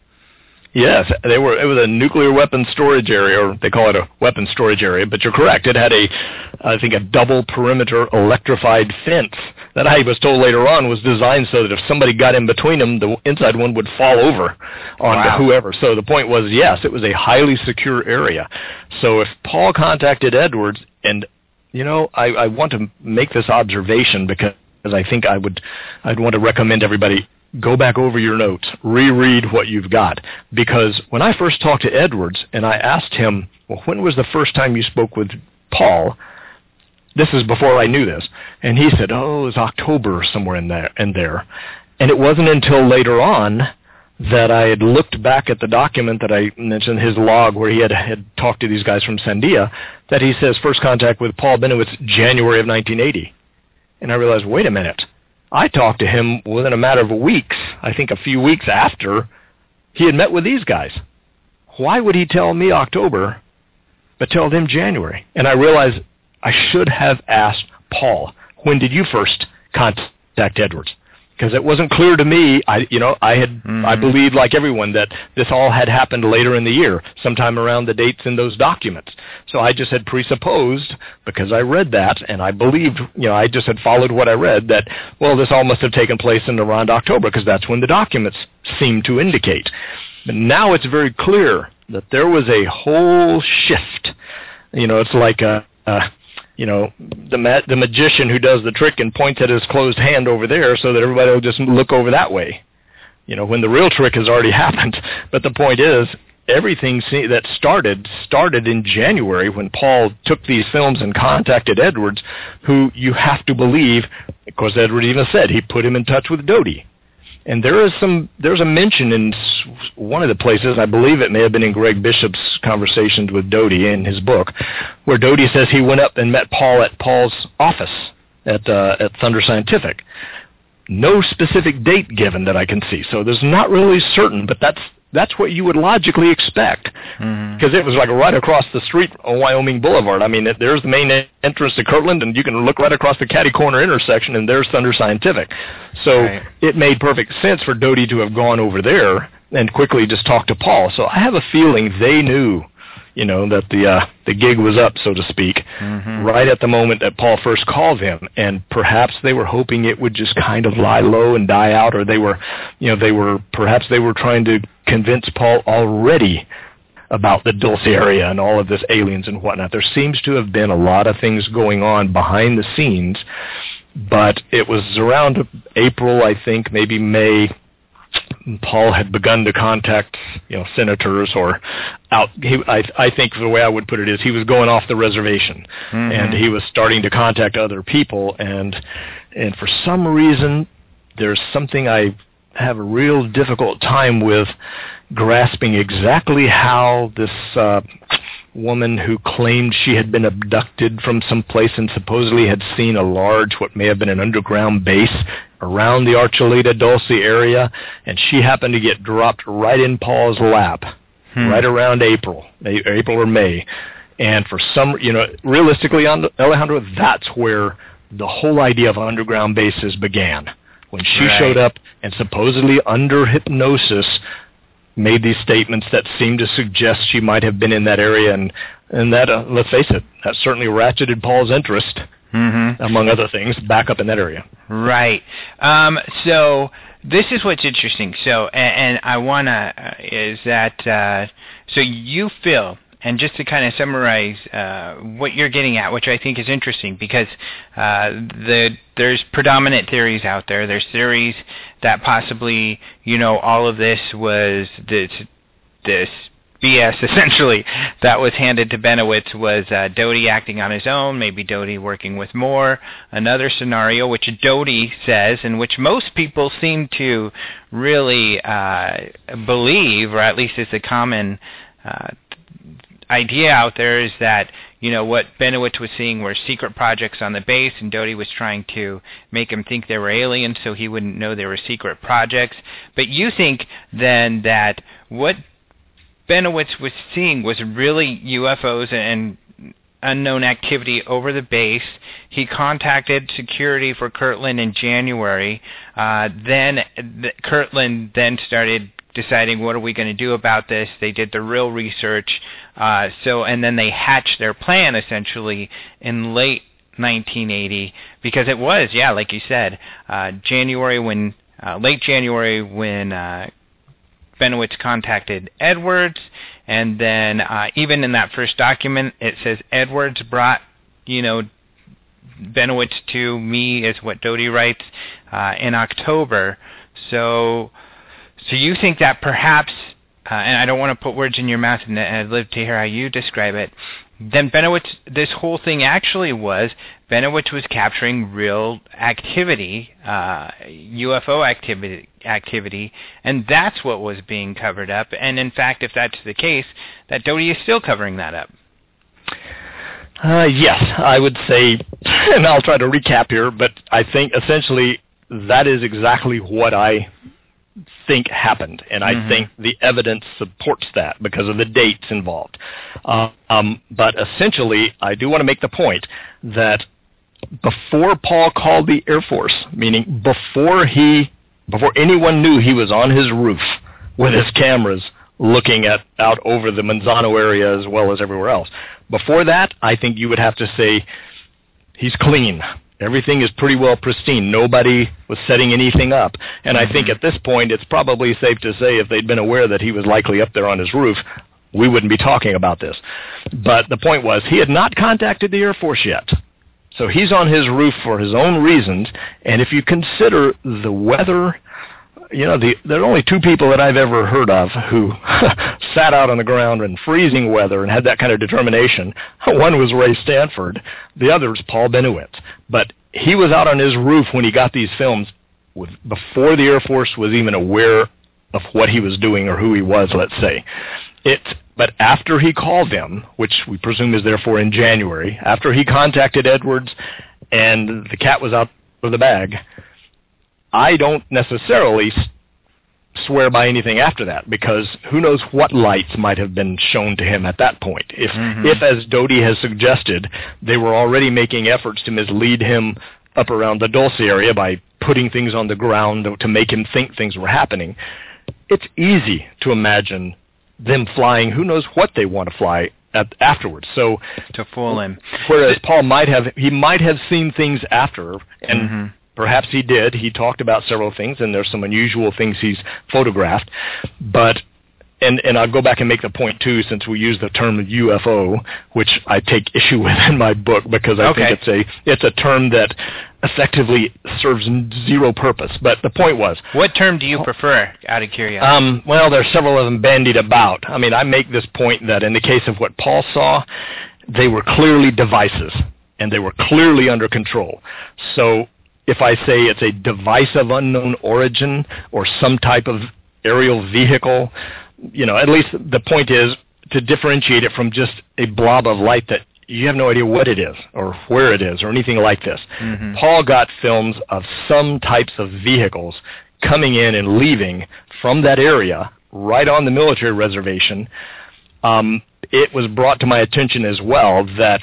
Yes, they were. It was a nuclear weapons storage area, or they call it a weapons storage area. But you're correct. It had a, I think, a double perimeter electrified fence that I was told later on was designed so that if somebody got in between them, the inside one would fall over onto wow. whoever. So the point was, yes, it was a highly secure area. So if Paul contacted Edwards, and you know, I, I want to make this observation because. Because I think I would, I'd want to recommend everybody go back over your notes, reread what you've got. Because when I first talked to Edwards and I asked him, well, when was the first time you spoke with Paul? This is before I knew this. And he said, oh, it was October or somewhere in there. In there. And it wasn't until later on that I had looked back at the document that I mentioned, his log, where he had, had talked to these guys from Sandia, that he says first contact with Paul Benowitz, January of nineteen eighty. And I realized, wait a minute, I talked to him within a matter of weeks, I think a few weeks after he had met with these guys. Why would he tell me October, but tell them January? And I realized I should have asked Paul, when did you first contact Edwards? Because it wasn't clear to me. I, you know, I had, mm-hmm. I believed, like everyone, that this all had happened later in the year, sometime around the dates in those documents. So I just had presupposed, because I read that, and I believed, you know, I just had followed what I read, that, well, this all must have taken place in around October, because that's when the documents seem to indicate. But now it's very clear that there was a whole shift. You know, it's like a, a you know, the ma- the magician who does the trick and points at his closed hand over there so that everybody will just look over that way, you know, when the real trick has already happened. But the point is, everything see- that started started in January when Paul took these films and contacted Edwards, who you have to believe, of course, Edward even said he put him in touch with Doty. And there is some, there's a mention in one of the places, I believe it may have been in Greg Bishop's conversations with Doty in his book, where Doty says he went up and met Paul at Paul's office at uh, at Thunder Scientific. No specific date given that I can see, so there's not really certain, but that's that's what you would logically expect, because mm-hmm. it was like right across the street on Wyoming Boulevard. I mean, it, there's the main entrance to Kirtland, and you can look right across the Catty Corner intersection, and there's Thunder Scientific. So right. It made perfect sense for Doty to have gone over there and quickly just talked to Paul. So I have a feeling they knew, you know, that the uh, the gig was up, so to speak, mm-hmm. right at the moment that Paul first called him, and perhaps they were hoping it would just kind of lie low and die out, or they were, you know, they were perhaps they were trying to convince Paul already about the Dulce area and all of this aliens and whatnot. There seems to have been a lot of things going on behind the scenes, but it was around April, I think, maybe May. Paul had begun to contact, you know, senators or out. He, I, I think the way I would put it is he was going off the reservation, mm-hmm. and he was starting to contact other people, and and for some reason, there's something I have a real difficult time with grasping exactly how this uh, woman who claimed she had been abducted from some place and supposedly had seen a large, what may have been an underground base around the Archuleta Dulce area, and she happened to get dropped right in Paul's lap, hmm. right around April, April or May. And for some, you know, realistically, Alejandro, that's where the whole idea of underground bases began. When she right. showed up and supposedly under hypnosis made these statements that seemed to suggest she might have been in that area, and and that, uh, let's face it, that certainly ratcheted Paul's interest, mm-hmm. among other things, back up in that area. Right. Um, so this is what's interesting. So, and, and I want to, uh, is that, uh, so you feel, and just to kind of summarize uh, what you're getting at, which I think is interesting, because uh, the there's predominant theories out there. There's theories that possibly, you know, all of this was this this B S essentially that was handed to Benowitz was uh, Doty acting on his own, maybe Doty working with Moore. Another scenario, which Doty says, and which most people seem to really uh, believe, or at least is the common uh, idea out there, is that, you know, what Benowitz was seeing were secret projects on the base, and Doty was trying to make him think they were aliens so he wouldn't know they were secret projects. But you think then that what Benowitz was seeing was really U F Os and unknown activity over the base. He contacted security for Kirtland in January. Uh, then the, Kirtland then started deciding, what are we going to do about this? They did the real research. Uh, so, and then they hatched their plan essentially in late nineteen eighty, because it was, yeah, like you said, uh, January when, uh, late January when uh, Benowitz contacted Edwards, and then uh, even in that first document, it says Edwards brought, you know, Benowitz to me, is what Doty writes, uh, in October. So, so you think that perhaps, uh, and I don't want to put words in your mouth, and I'd love to hear how you describe it, then Benowitz, this whole thing actually was, Benowitz was capturing real activity, uh, U F O activity, activity, and that's what was being covered up. And in fact, if that's the case, that Doty is still covering that up. Uh, yes, I would say, and I'll try to recap here, but I think essentially that is exactly what I think happened, and I mm-hmm. think the evidence supports that because of the dates involved. Uh, um, but essentially, I do want to make the point that before Paul called the Air Force, meaning before he, before anyone knew he was on his roof with his cameras looking at out over the Manzano area as well as everywhere else, before that, I think you would have to say he's clean. Everything is pretty well pristine. Nobody was setting anything up. And mm-hmm. I think at this point, it's probably safe to say if they'd been aware that he was likely up there on his roof, we wouldn't be talking about this. But the point was, he had not contacted the Air Force yet. So he's on his roof for his own reasons. And if you consider the weather, you know, the, there are only two people that I've ever heard of who sat out on the ground in freezing weather and had that kind of determination. One was Ray Stanford. The other is Paul Benoit. But he was out on his roof when he got these films with, before the Air Force was even aware of what he was doing or who he was, let's say. It, but after he called them, which we presume is therefore in January, after he contacted Edwards and the cat was out of the bag, I don't necessarily swear by anything after that, because who knows what lights might have been shown to him at that point. If, mm-hmm. if as Doty has suggested, they were already making efforts to mislead him up around the Dulce area by putting things on the ground to make him think things were happening, it's easy to imagine them flying who knows what they want to fly at, afterwards. So to fool him. Whereas Paul might have, he might have seen things after, and mm-hmm. perhaps he did. He talked about several things, and there's some unusual things he's photographed. But, and, and I'll go back and make the point, too, since we use the term U F O, which I take issue with in my book, because I okay. think it's a it's a term that effectively serves zero purpose. But the point was... What term do you prefer, out of curiosity? Um, well, there's several of them bandied about. I mean, I make this point that in the case of what Paul saw, they were clearly devices, and they were clearly under control. So if I say it's a device of unknown origin or some type of aerial vehicle, you know, at least the point is to differentiate it from just a blob of light that you have no idea what it is or where it is or anything like this. Mm-hmm. Paul got films of some types of vehicles coming in and leaving from that area right on the military reservation. Um, it was brought to my attention as well that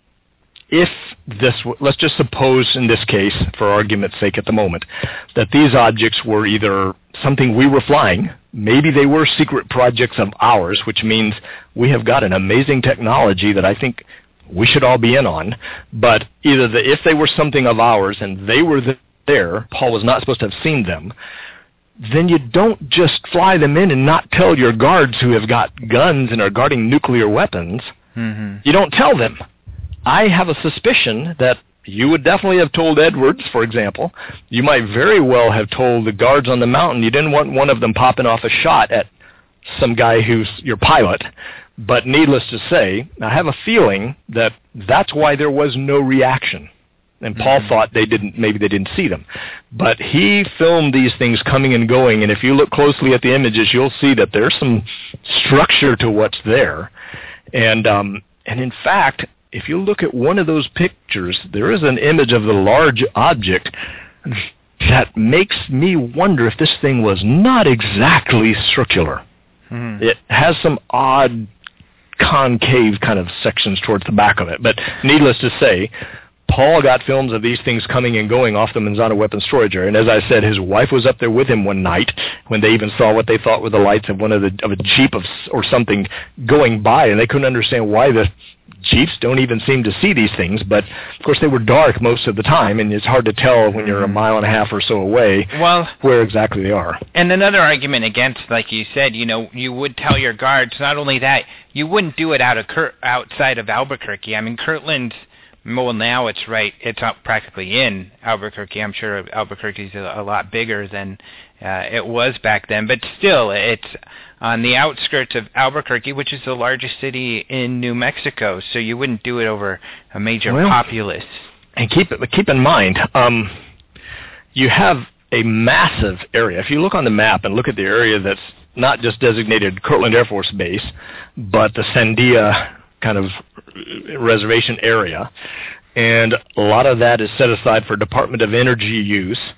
if this, let's just suppose in this case, for argument's sake at the moment, that these objects were either something we were flying, maybe they were secret projects of ours, which means we have got an amazing technology that I think we should all be in on, but either the, if they were something of ours and they were there, Paul was not supposed to have seen them, then you don't just fly them in and not tell your guards who have got guns and are guarding nuclear weapons. Mm-hmm. You don't tell them. I have a suspicion that you would definitely have told Edwards, for example. You might very well have told the guards on the mountain you didn't want one of them popping off a shot at some guy who's your pilot. But needless to say, I have a feeling that that's why there was no reaction. And Paul mm-hmm. thought they didn't, maybe they didn't see them. But he filmed these things coming and going, and if you look closely at the images, you'll see that there's some structure to what's there. And um, and in fact, if you look at one of those pictures, there is an image of the large object that makes me wonder if this thing was not exactly circular. Mm-hmm. It has some odd concave kind of sections towards the back of it. But needless to say, Paul got films of these things coming and going off the Manzano weapons storage area. And as I said, his wife was up there with him one night when they even saw what they thought were the lights of one of the of a Jeep of, or something going by, and they couldn't understand why the Jeeps don't even seem to see these things. But, of course, they were dark most of the time, and it's hard to tell when you're a mile and a half or so away well, where exactly they are. And another argument against, like you said, you know, you would tell your guards, not only that, you wouldn't do it out of Cur- outside of Albuquerque. I mean, Kirtland's, well, now it's right, it's out practically in Albuquerque. I'm sure Albuquerque's a, a lot bigger than uh, it was back then, but still, it's on the outskirts of Albuquerque, which is the largest city in New Mexico, so you wouldn't do it over a major well, populace. And keep it, keep in mind, um, you have a massive area. If you look on the map and look at the area that's not just designated Kirtland Air Force Base, but the Sandia kind of reservation area, and a lot of that is set aside for Department of Energy use,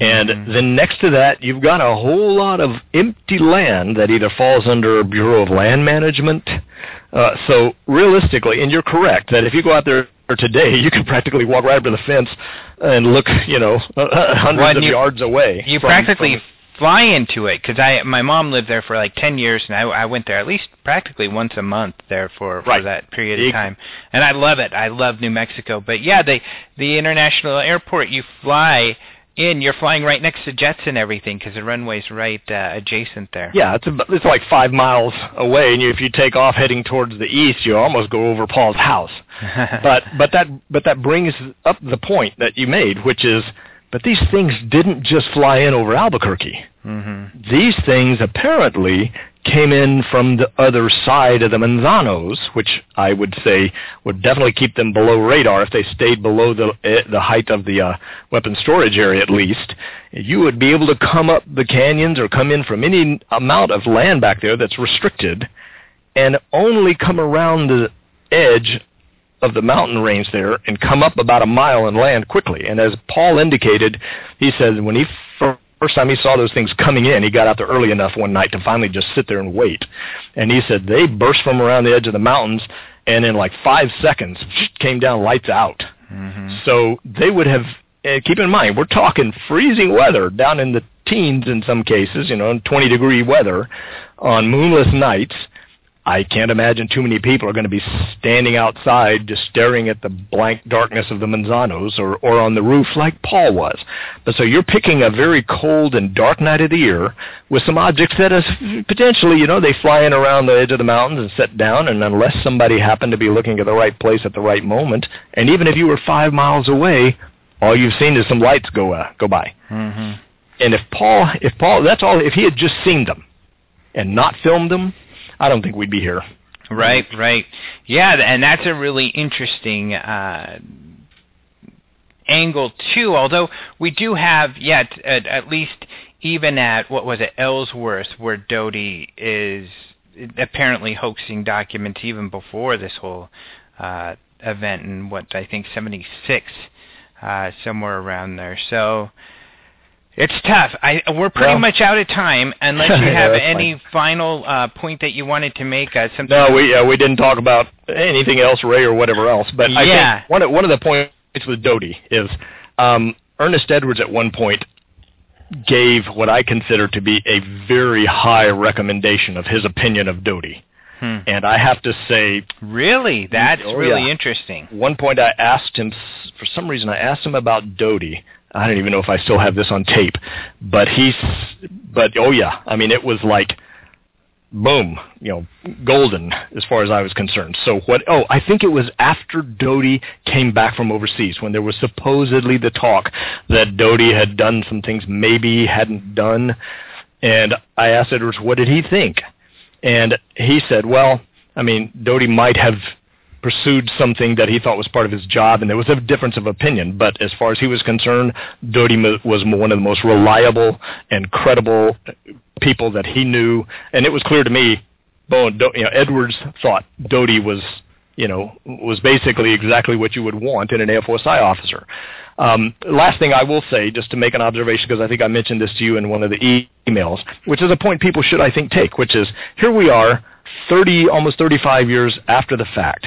And mm-hmm. then next to that, you've got a whole lot of empty land that either falls under Bureau of Land Management. Uh, so realistically, and you're correct, that if you go out there today, you can practically walk right up to the fence and look, you know, uh, hundreds well, of you, yards away. You from, practically from fly into it, because I my mom lived there for like ten years, and I, I went there at least practically once a month there for, for right. that period of time. And I love it. I love New Mexico. But yeah, the the international airport, you fly in, you're flying right next to jets and everything, because the runway's right uh, adjacent there. Yeah, it's about, it's like five miles away, and you, if you take off heading towards the east, you almost go over Paul's house. but but that but that brings up the point that you made, which is, but these things didn't just fly in over Albuquerque. Mm-hmm. These things apparently came in from the other side of the Manzanos, which I would say would definitely keep them below radar if they stayed below the the height of the uh, weapon storage area at least. You would be able to come up the canyons or come in from any amount of land back there that's restricted and only come around the edge of the mountain range there and come up about a mile and land quickly. And as Paul indicated, he said when he first First time he saw those things coming in, he got out there early enough one night to finally just sit there and wait. And he said they burst from around the edge of the mountains, and in like five seconds, came down lights out. Mm-hmm. So they would have, uh, keep in mind, we're talking freezing weather down in the teens in some cases, you know, twenty-degree weather on moonless nights. I can't imagine too many people are going to be standing outside just staring at the blank darkness of the Manzanos or, or on the roof like Paul was. But so you're picking a very cold and dark night of the year with some objects that is potentially, you know, they fly in around the edge of the mountains and set down, and unless somebody happened to be looking at the right place at the right moment, and even if you were five miles away, all you've seen is some lights go uh, go by. Mm-hmm. And if Paul, if Paul, that's all, if he had just seen them and not filmed them, I don't think we'd be here. Right, right. Yeah, and that's a really interesting uh, angle, too, although we do have, yet yeah, at, at least even at, what was it, Ellsworth, where Doty is apparently hoaxing documents even before this whole uh, event in, what, I think seventy-six, uh, somewhere around there. So it's tough. I, we're pretty well, much out of time, unless you have yeah, any fine. final uh, point that you wanted to make. Uh, something no, we uh, we didn't talk about anything else, Ray, or whatever else. But yeah. I think one of, one of the points with Doty is um, Ernest Edwards at one point gave what I consider to be a very high recommendation of his opinion of Doty. Hmm. And I have to say... Really? That's oh, really yeah. interesting. One point I asked him, for some reason I asked him about Doty. I don't even know if I still have this on tape. But he's... But, oh yeah, I mean, it was like, boom, you know, golden as far as I was concerned. So what... Oh, I think it was after Doty came back from overseas, when there was supposedly the talk that Doty had done some things maybe he hadn't done. And I asked Edwards, what did he think? And he said, well, I mean, Doty might have pursued something that he thought was part of his job, and there was a difference of opinion. But as far as he was concerned, Doty was one of the most reliable and credible people that he knew. And it was clear to me, Bowen, you know, Edwards thought Doty was, you know, was basically exactly what you would want in an A F O S I officer. Um, last thing I will say, just to make an observation, because I think I mentioned this to you in one of the e- emails, which is a point people should, I think, take, which is, here we are, thirty, almost thirty-five years after the fact.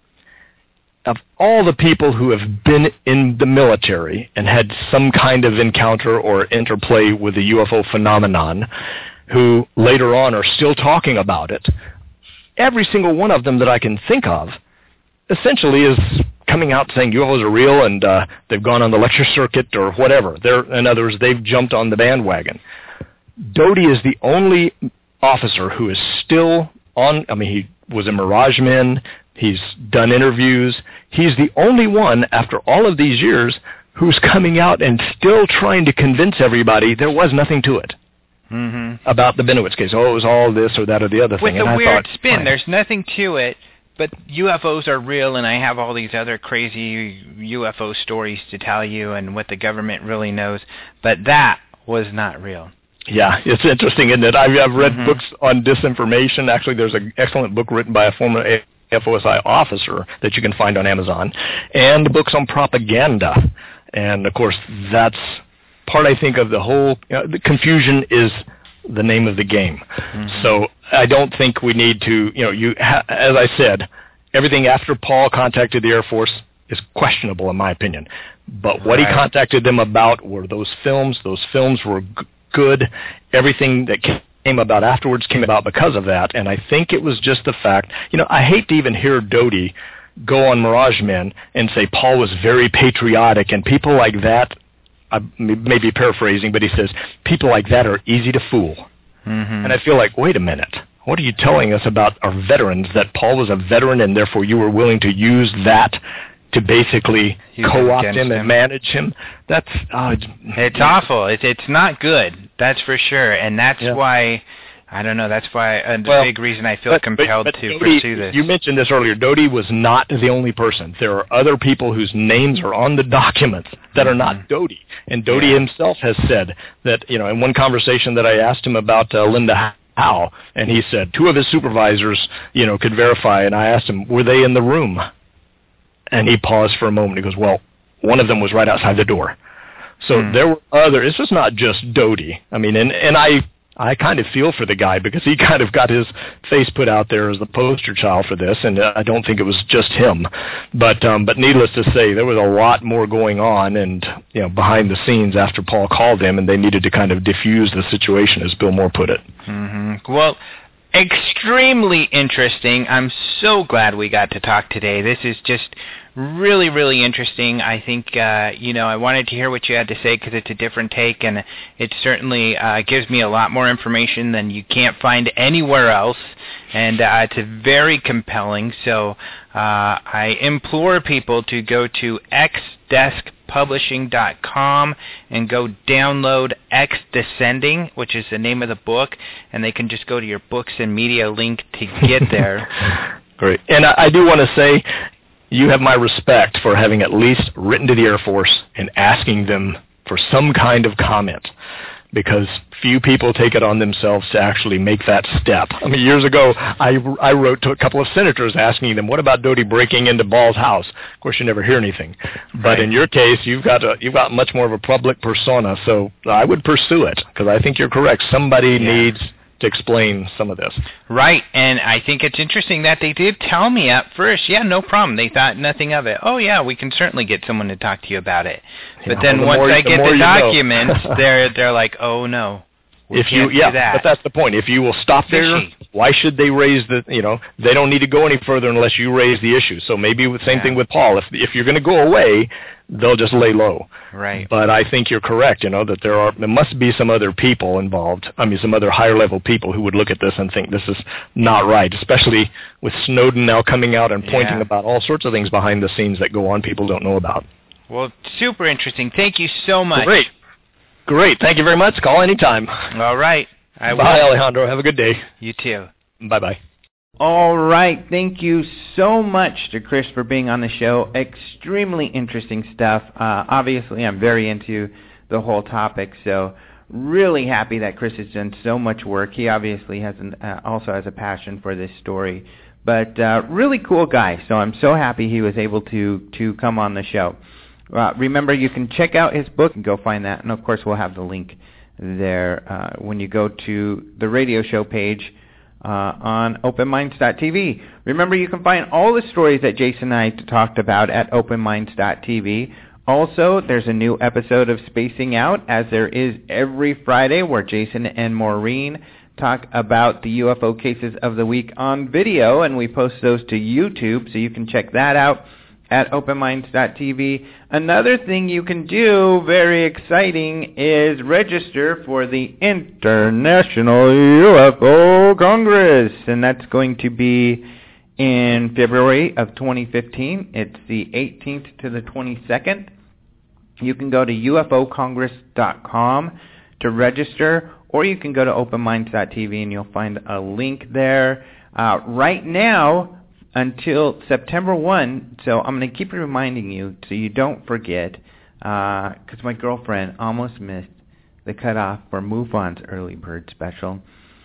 Of all the people who have been in the military and had some kind of encounter or interplay with the U F O phenomenon, who later on are still talking about it, every single one of them that I can think of essentially is coming out saying U F Os are real, and uh, they've gone on the lecture circuit or whatever. They're, in other words, they've jumped on the bandwagon. Doty is the only officer who is still on, I mean, he was a Mirage Man, he's done interviews. He's the only one, after all of these years, who's coming out and still trying to convince everybody there was nothing to it. Mm-hmm. About the Benowitz case. Oh, it was all this or that or the other With thing. With a and weird I thought, spin. fine. There's nothing to it, but U F Os are real, and I have all these other crazy U F O stories to tell you and what the government really knows. But that was not real. Yeah, it's interesting, isn't it? I've, I've read mm-hmm. books on disinformation. Actually, there's an excellent book written by a former A F O S I officer that you can find on Amazon, and books on propaganda. And, of course, that's part, I think, of the whole you know, the confusion is the name of the game. Mm-hmm. So I don't think we need to, you know, you ha- as I said, everything after Paul contacted the Air Force is questionable in my opinion. But what right. he contacted them about were those films. Those films were g- good. Everything that came about afterwards came about because of that. And I think it was just the fact, you know, I hate to even hear Doty go on Mirage Men and say Paul was very patriotic, and people like that, I may be paraphrasing, but he says, people like that are easy to fool. Mm-hmm. And I feel like, wait a minute, what are you telling us about our veterans, that Paul was a veteran and therefore you were willing to use that to basically Use co-opt him, him and manage him? That's oh, it's, it's awful. It's it's not good. That's for sure, and that's yeah. why I don't know. That's why a well, big reason I feel but, compelled but, but to Doty, pursue this. You mentioned this earlier. Doty was not the only person. There are other people whose names are on the documents that are not Doty, and Doty yeah. himself has said that. You know, in one conversation that I asked him about uh, Linda Howe, and he said two of his supervisors, you know, could verify. And I asked him, were they in the room? And he paused for a moment. He goes, well, one of them was right outside the door. So mm. there were other. It's just not just Doty. I mean, and and I. I kind of feel for the guy because he kind of got his face put out there as the poster child for this, and I don't think it was just him. But um, but needless to say, there was a lot more going on, and you know, behind the scenes after Paul called them, and they needed to kind of diffuse the situation, as Bill Moore put it. Mm-hmm. Well, extremely interesting. I'm so glad we got to talk today. This is just really, really interesting. I think, uh, you know, I wanted to hear what you had to say because it's a different take, and it certainly uh, gives me a lot more information than you can't find anywhere else, and uh, it's very compelling. So uh, I implore people to go to x desk publishing dot com and go download X Descending, which is the name of the book, and they can just go to your books and media link to get there. Great. And I, I do want to say, you have my respect for having at least written to the Air Force and asking them for some kind of comment, because few people take it on themselves to actually make that step. I mean, years ago, I, I wrote to a couple of senators asking them, what about Doty breaking into Ball's house? Of course, you never hear anything. But right. in your case, you've got a, you've got much more of a public persona, so I would pursue it, because I think you're correct. Somebody yeah. needs to explain some of this. Right, and I think it's interesting that they did tell me at first, yeah, no problem. They thought nothing of it. Oh, yeah, we can certainly get someone to talk to you about it. But yeah, then well, the once more, I get the, the documents, they're they're like, oh, no. We if can't you, yeah, do that. But that's the point. If you will stop there, Fishy. Why should they raise the, you know, they don't need to go any further unless you raise the issue. So maybe the same yeah. thing with Paul. If if you're going to go away, they'll just lay low. Right. But I think you're correct, you know, that there are, there must be some other people involved. I mean, some other higher level people who would look at this and think this is not right, especially with Snowden now coming out and pointing yeah. about all sorts of things behind the scenes that go on people don't know about. Well, super interesting. Thank you so much. Great. Great. Thank you very much. Call anytime. All right. I Bye, will. Alejandro. Have a good day. You too. Bye-bye. All right. Thank you so much to Chris for being on the show. Extremely interesting stuff. Uh, obviously, I'm very into the whole topic, so really happy that Chris has done so much work. He obviously has an, uh, also has a passion for this story, but uh, really cool guy, so I'm so happy he was able to, to come on the show. Uh, remember, you can check out his book and go find that, and of course we'll have the link there uh, when you go to the radio show page uh, on open minds dot t v. Remember, you can find all the stories that Jason and I talked about at open minds dot t v. Also, there's a new episode of Spacing Out, as there is every Friday, where Jason and Maureen talk about the U F O cases of the week on video, and we post those to YouTube, so you can check that out at open minds dot t v. Another thing you can do, very exciting, is register for the International U F O Congress, and that's going to be in February of twenty fifteen. It's the eighteenth to the twenty-second. You can go to u f o congress dot com to register, or you can go to open minds dot t v and you'll find a link there. Uh, right now, until September first, so I'm going to keep reminding you so you don't forget, because uh, my girlfriend almost missed the cutoff for MUFON's Early Bird Special.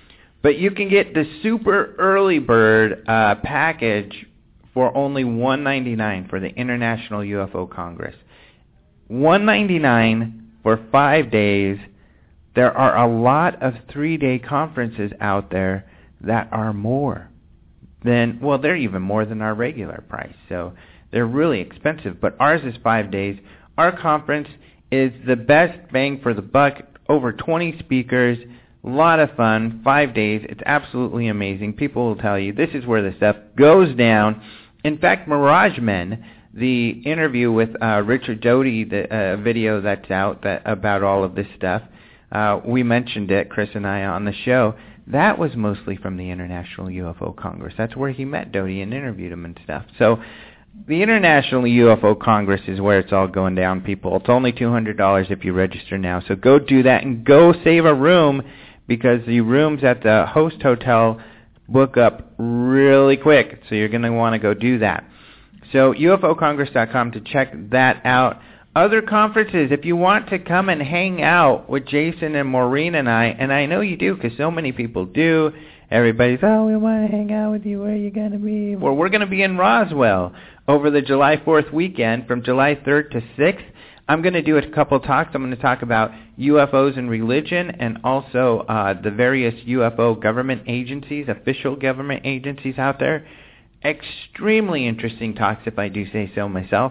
But you can get the Super Early Bird uh, package for only one hundred ninety-nine dollars for the International U F O Congress. one hundred ninety-nine dollars for five days. There are a lot of three-day conferences out there that are more than, well, they're even more than our regular price. So they're really expensive, but ours is five days. Our conference is the best bang for the buck, over twenty speakers, a lot of fun, five days. It's absolutely amazing. People will tell you this is where the stuff goes down. In fact, Mirage Men, the interview with uh, Richard Doty, the uh, video that's out that, about all of this stuff, uh, we mentioned it, Chris and I, on the show. That was mostly from the International U F O Congress. That's where he met Doty and interviewed him and stuff. So the International U F O Congress is where it's all going down, people. It's only two hundred dollars if you register now. So go do that and go save a room, because the rooms at the host hotel book up really quick. So you're going to want to go do that. So U F O Congress dot com to check that out. Other conferences, if you want to come and hang out with Jason and Maureen and I, and I know you do because so many people do. Everybody's, oh, we want to hang out with you. Where are you going to be? Well, we're going to be in Roswell over the July fourth weekend from July third to sixth. I'm going to do a couple talks. I'm going to talk about U F Os and religion, and also uh, the various U F O government agencies, official government agencies out there. Extremely interesting talks, if I do say so myself.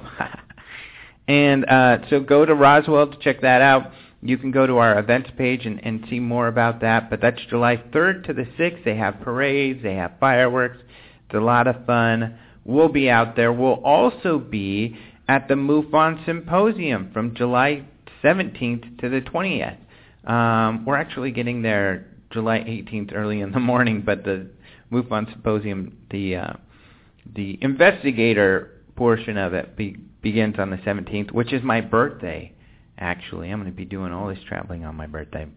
And uh, so go to Roswell to check that out. You can go to our events page and, and see more about that. But that's July third to the sixth. They have parades. They have fireworks. It's a lot of fun. We'll be out there. We'll also be at the MUFON Symposium from July seventeenth to the twentieth. Um, we're actually getting there July eighteenth early in the morning, but the MUFON Symposium, the uh, the investigator portion of it be, begins on the seventeenth, which is my birthday, actually. I'm going to be doing all this traveling on my birthday.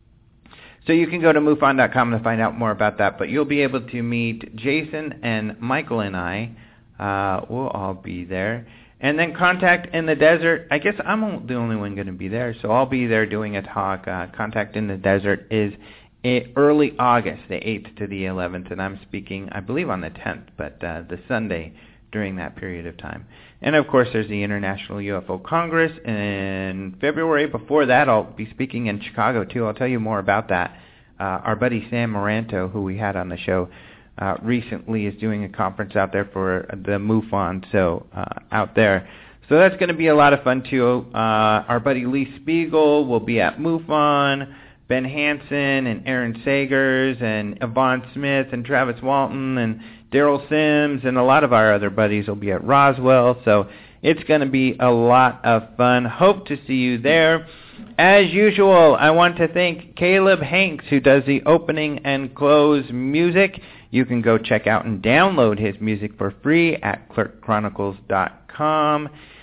So you can go to MUFON dot com to find out more about that, but you'll be able to meet Jason and Michael and I. Uh, we'll all be there. And then Contact in the Desert. I guess I'm the only one going to be there, so I'll be there doing a talk. Uh, Contact in the Desert is early August, the eighth to the eleventh, and I'm speaking, I believe, on the tenth, but uh, the Sunday during that period of time. And, of course, there's the International U F O Congress in February. Before that, I'll be speaking in Chicago, too. I'll tell you more about that. Uh, our buddy Sam Moranto, who we had on the show uh, recently, is doing a conference out there for the MUFON, so uh, out there. So that's going to be a lot of fun, too. Uh, our buddy Lee Spiegel will be at MUFON. Ben Hansen and Aaron Sagers and Yvonne Smith and Travis Walton and Daryl Sims and a lot of our other buddies will be at Roswell. So it's going to be a lot of fun. Hope to see you there. As usual, I want to thank Caleb Hanks, who does the opening and close music. You can go check out and download his music for free at Clerk Chronicles dot com.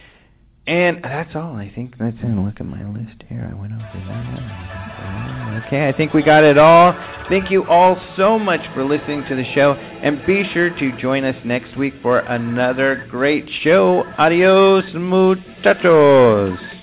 And that's all, I think. Let's look at my list here. I went over that. Okay, I think we got it all. Thank you all so much for listening to the show. And be sure to join us next week for another great show. Adios, muchachos.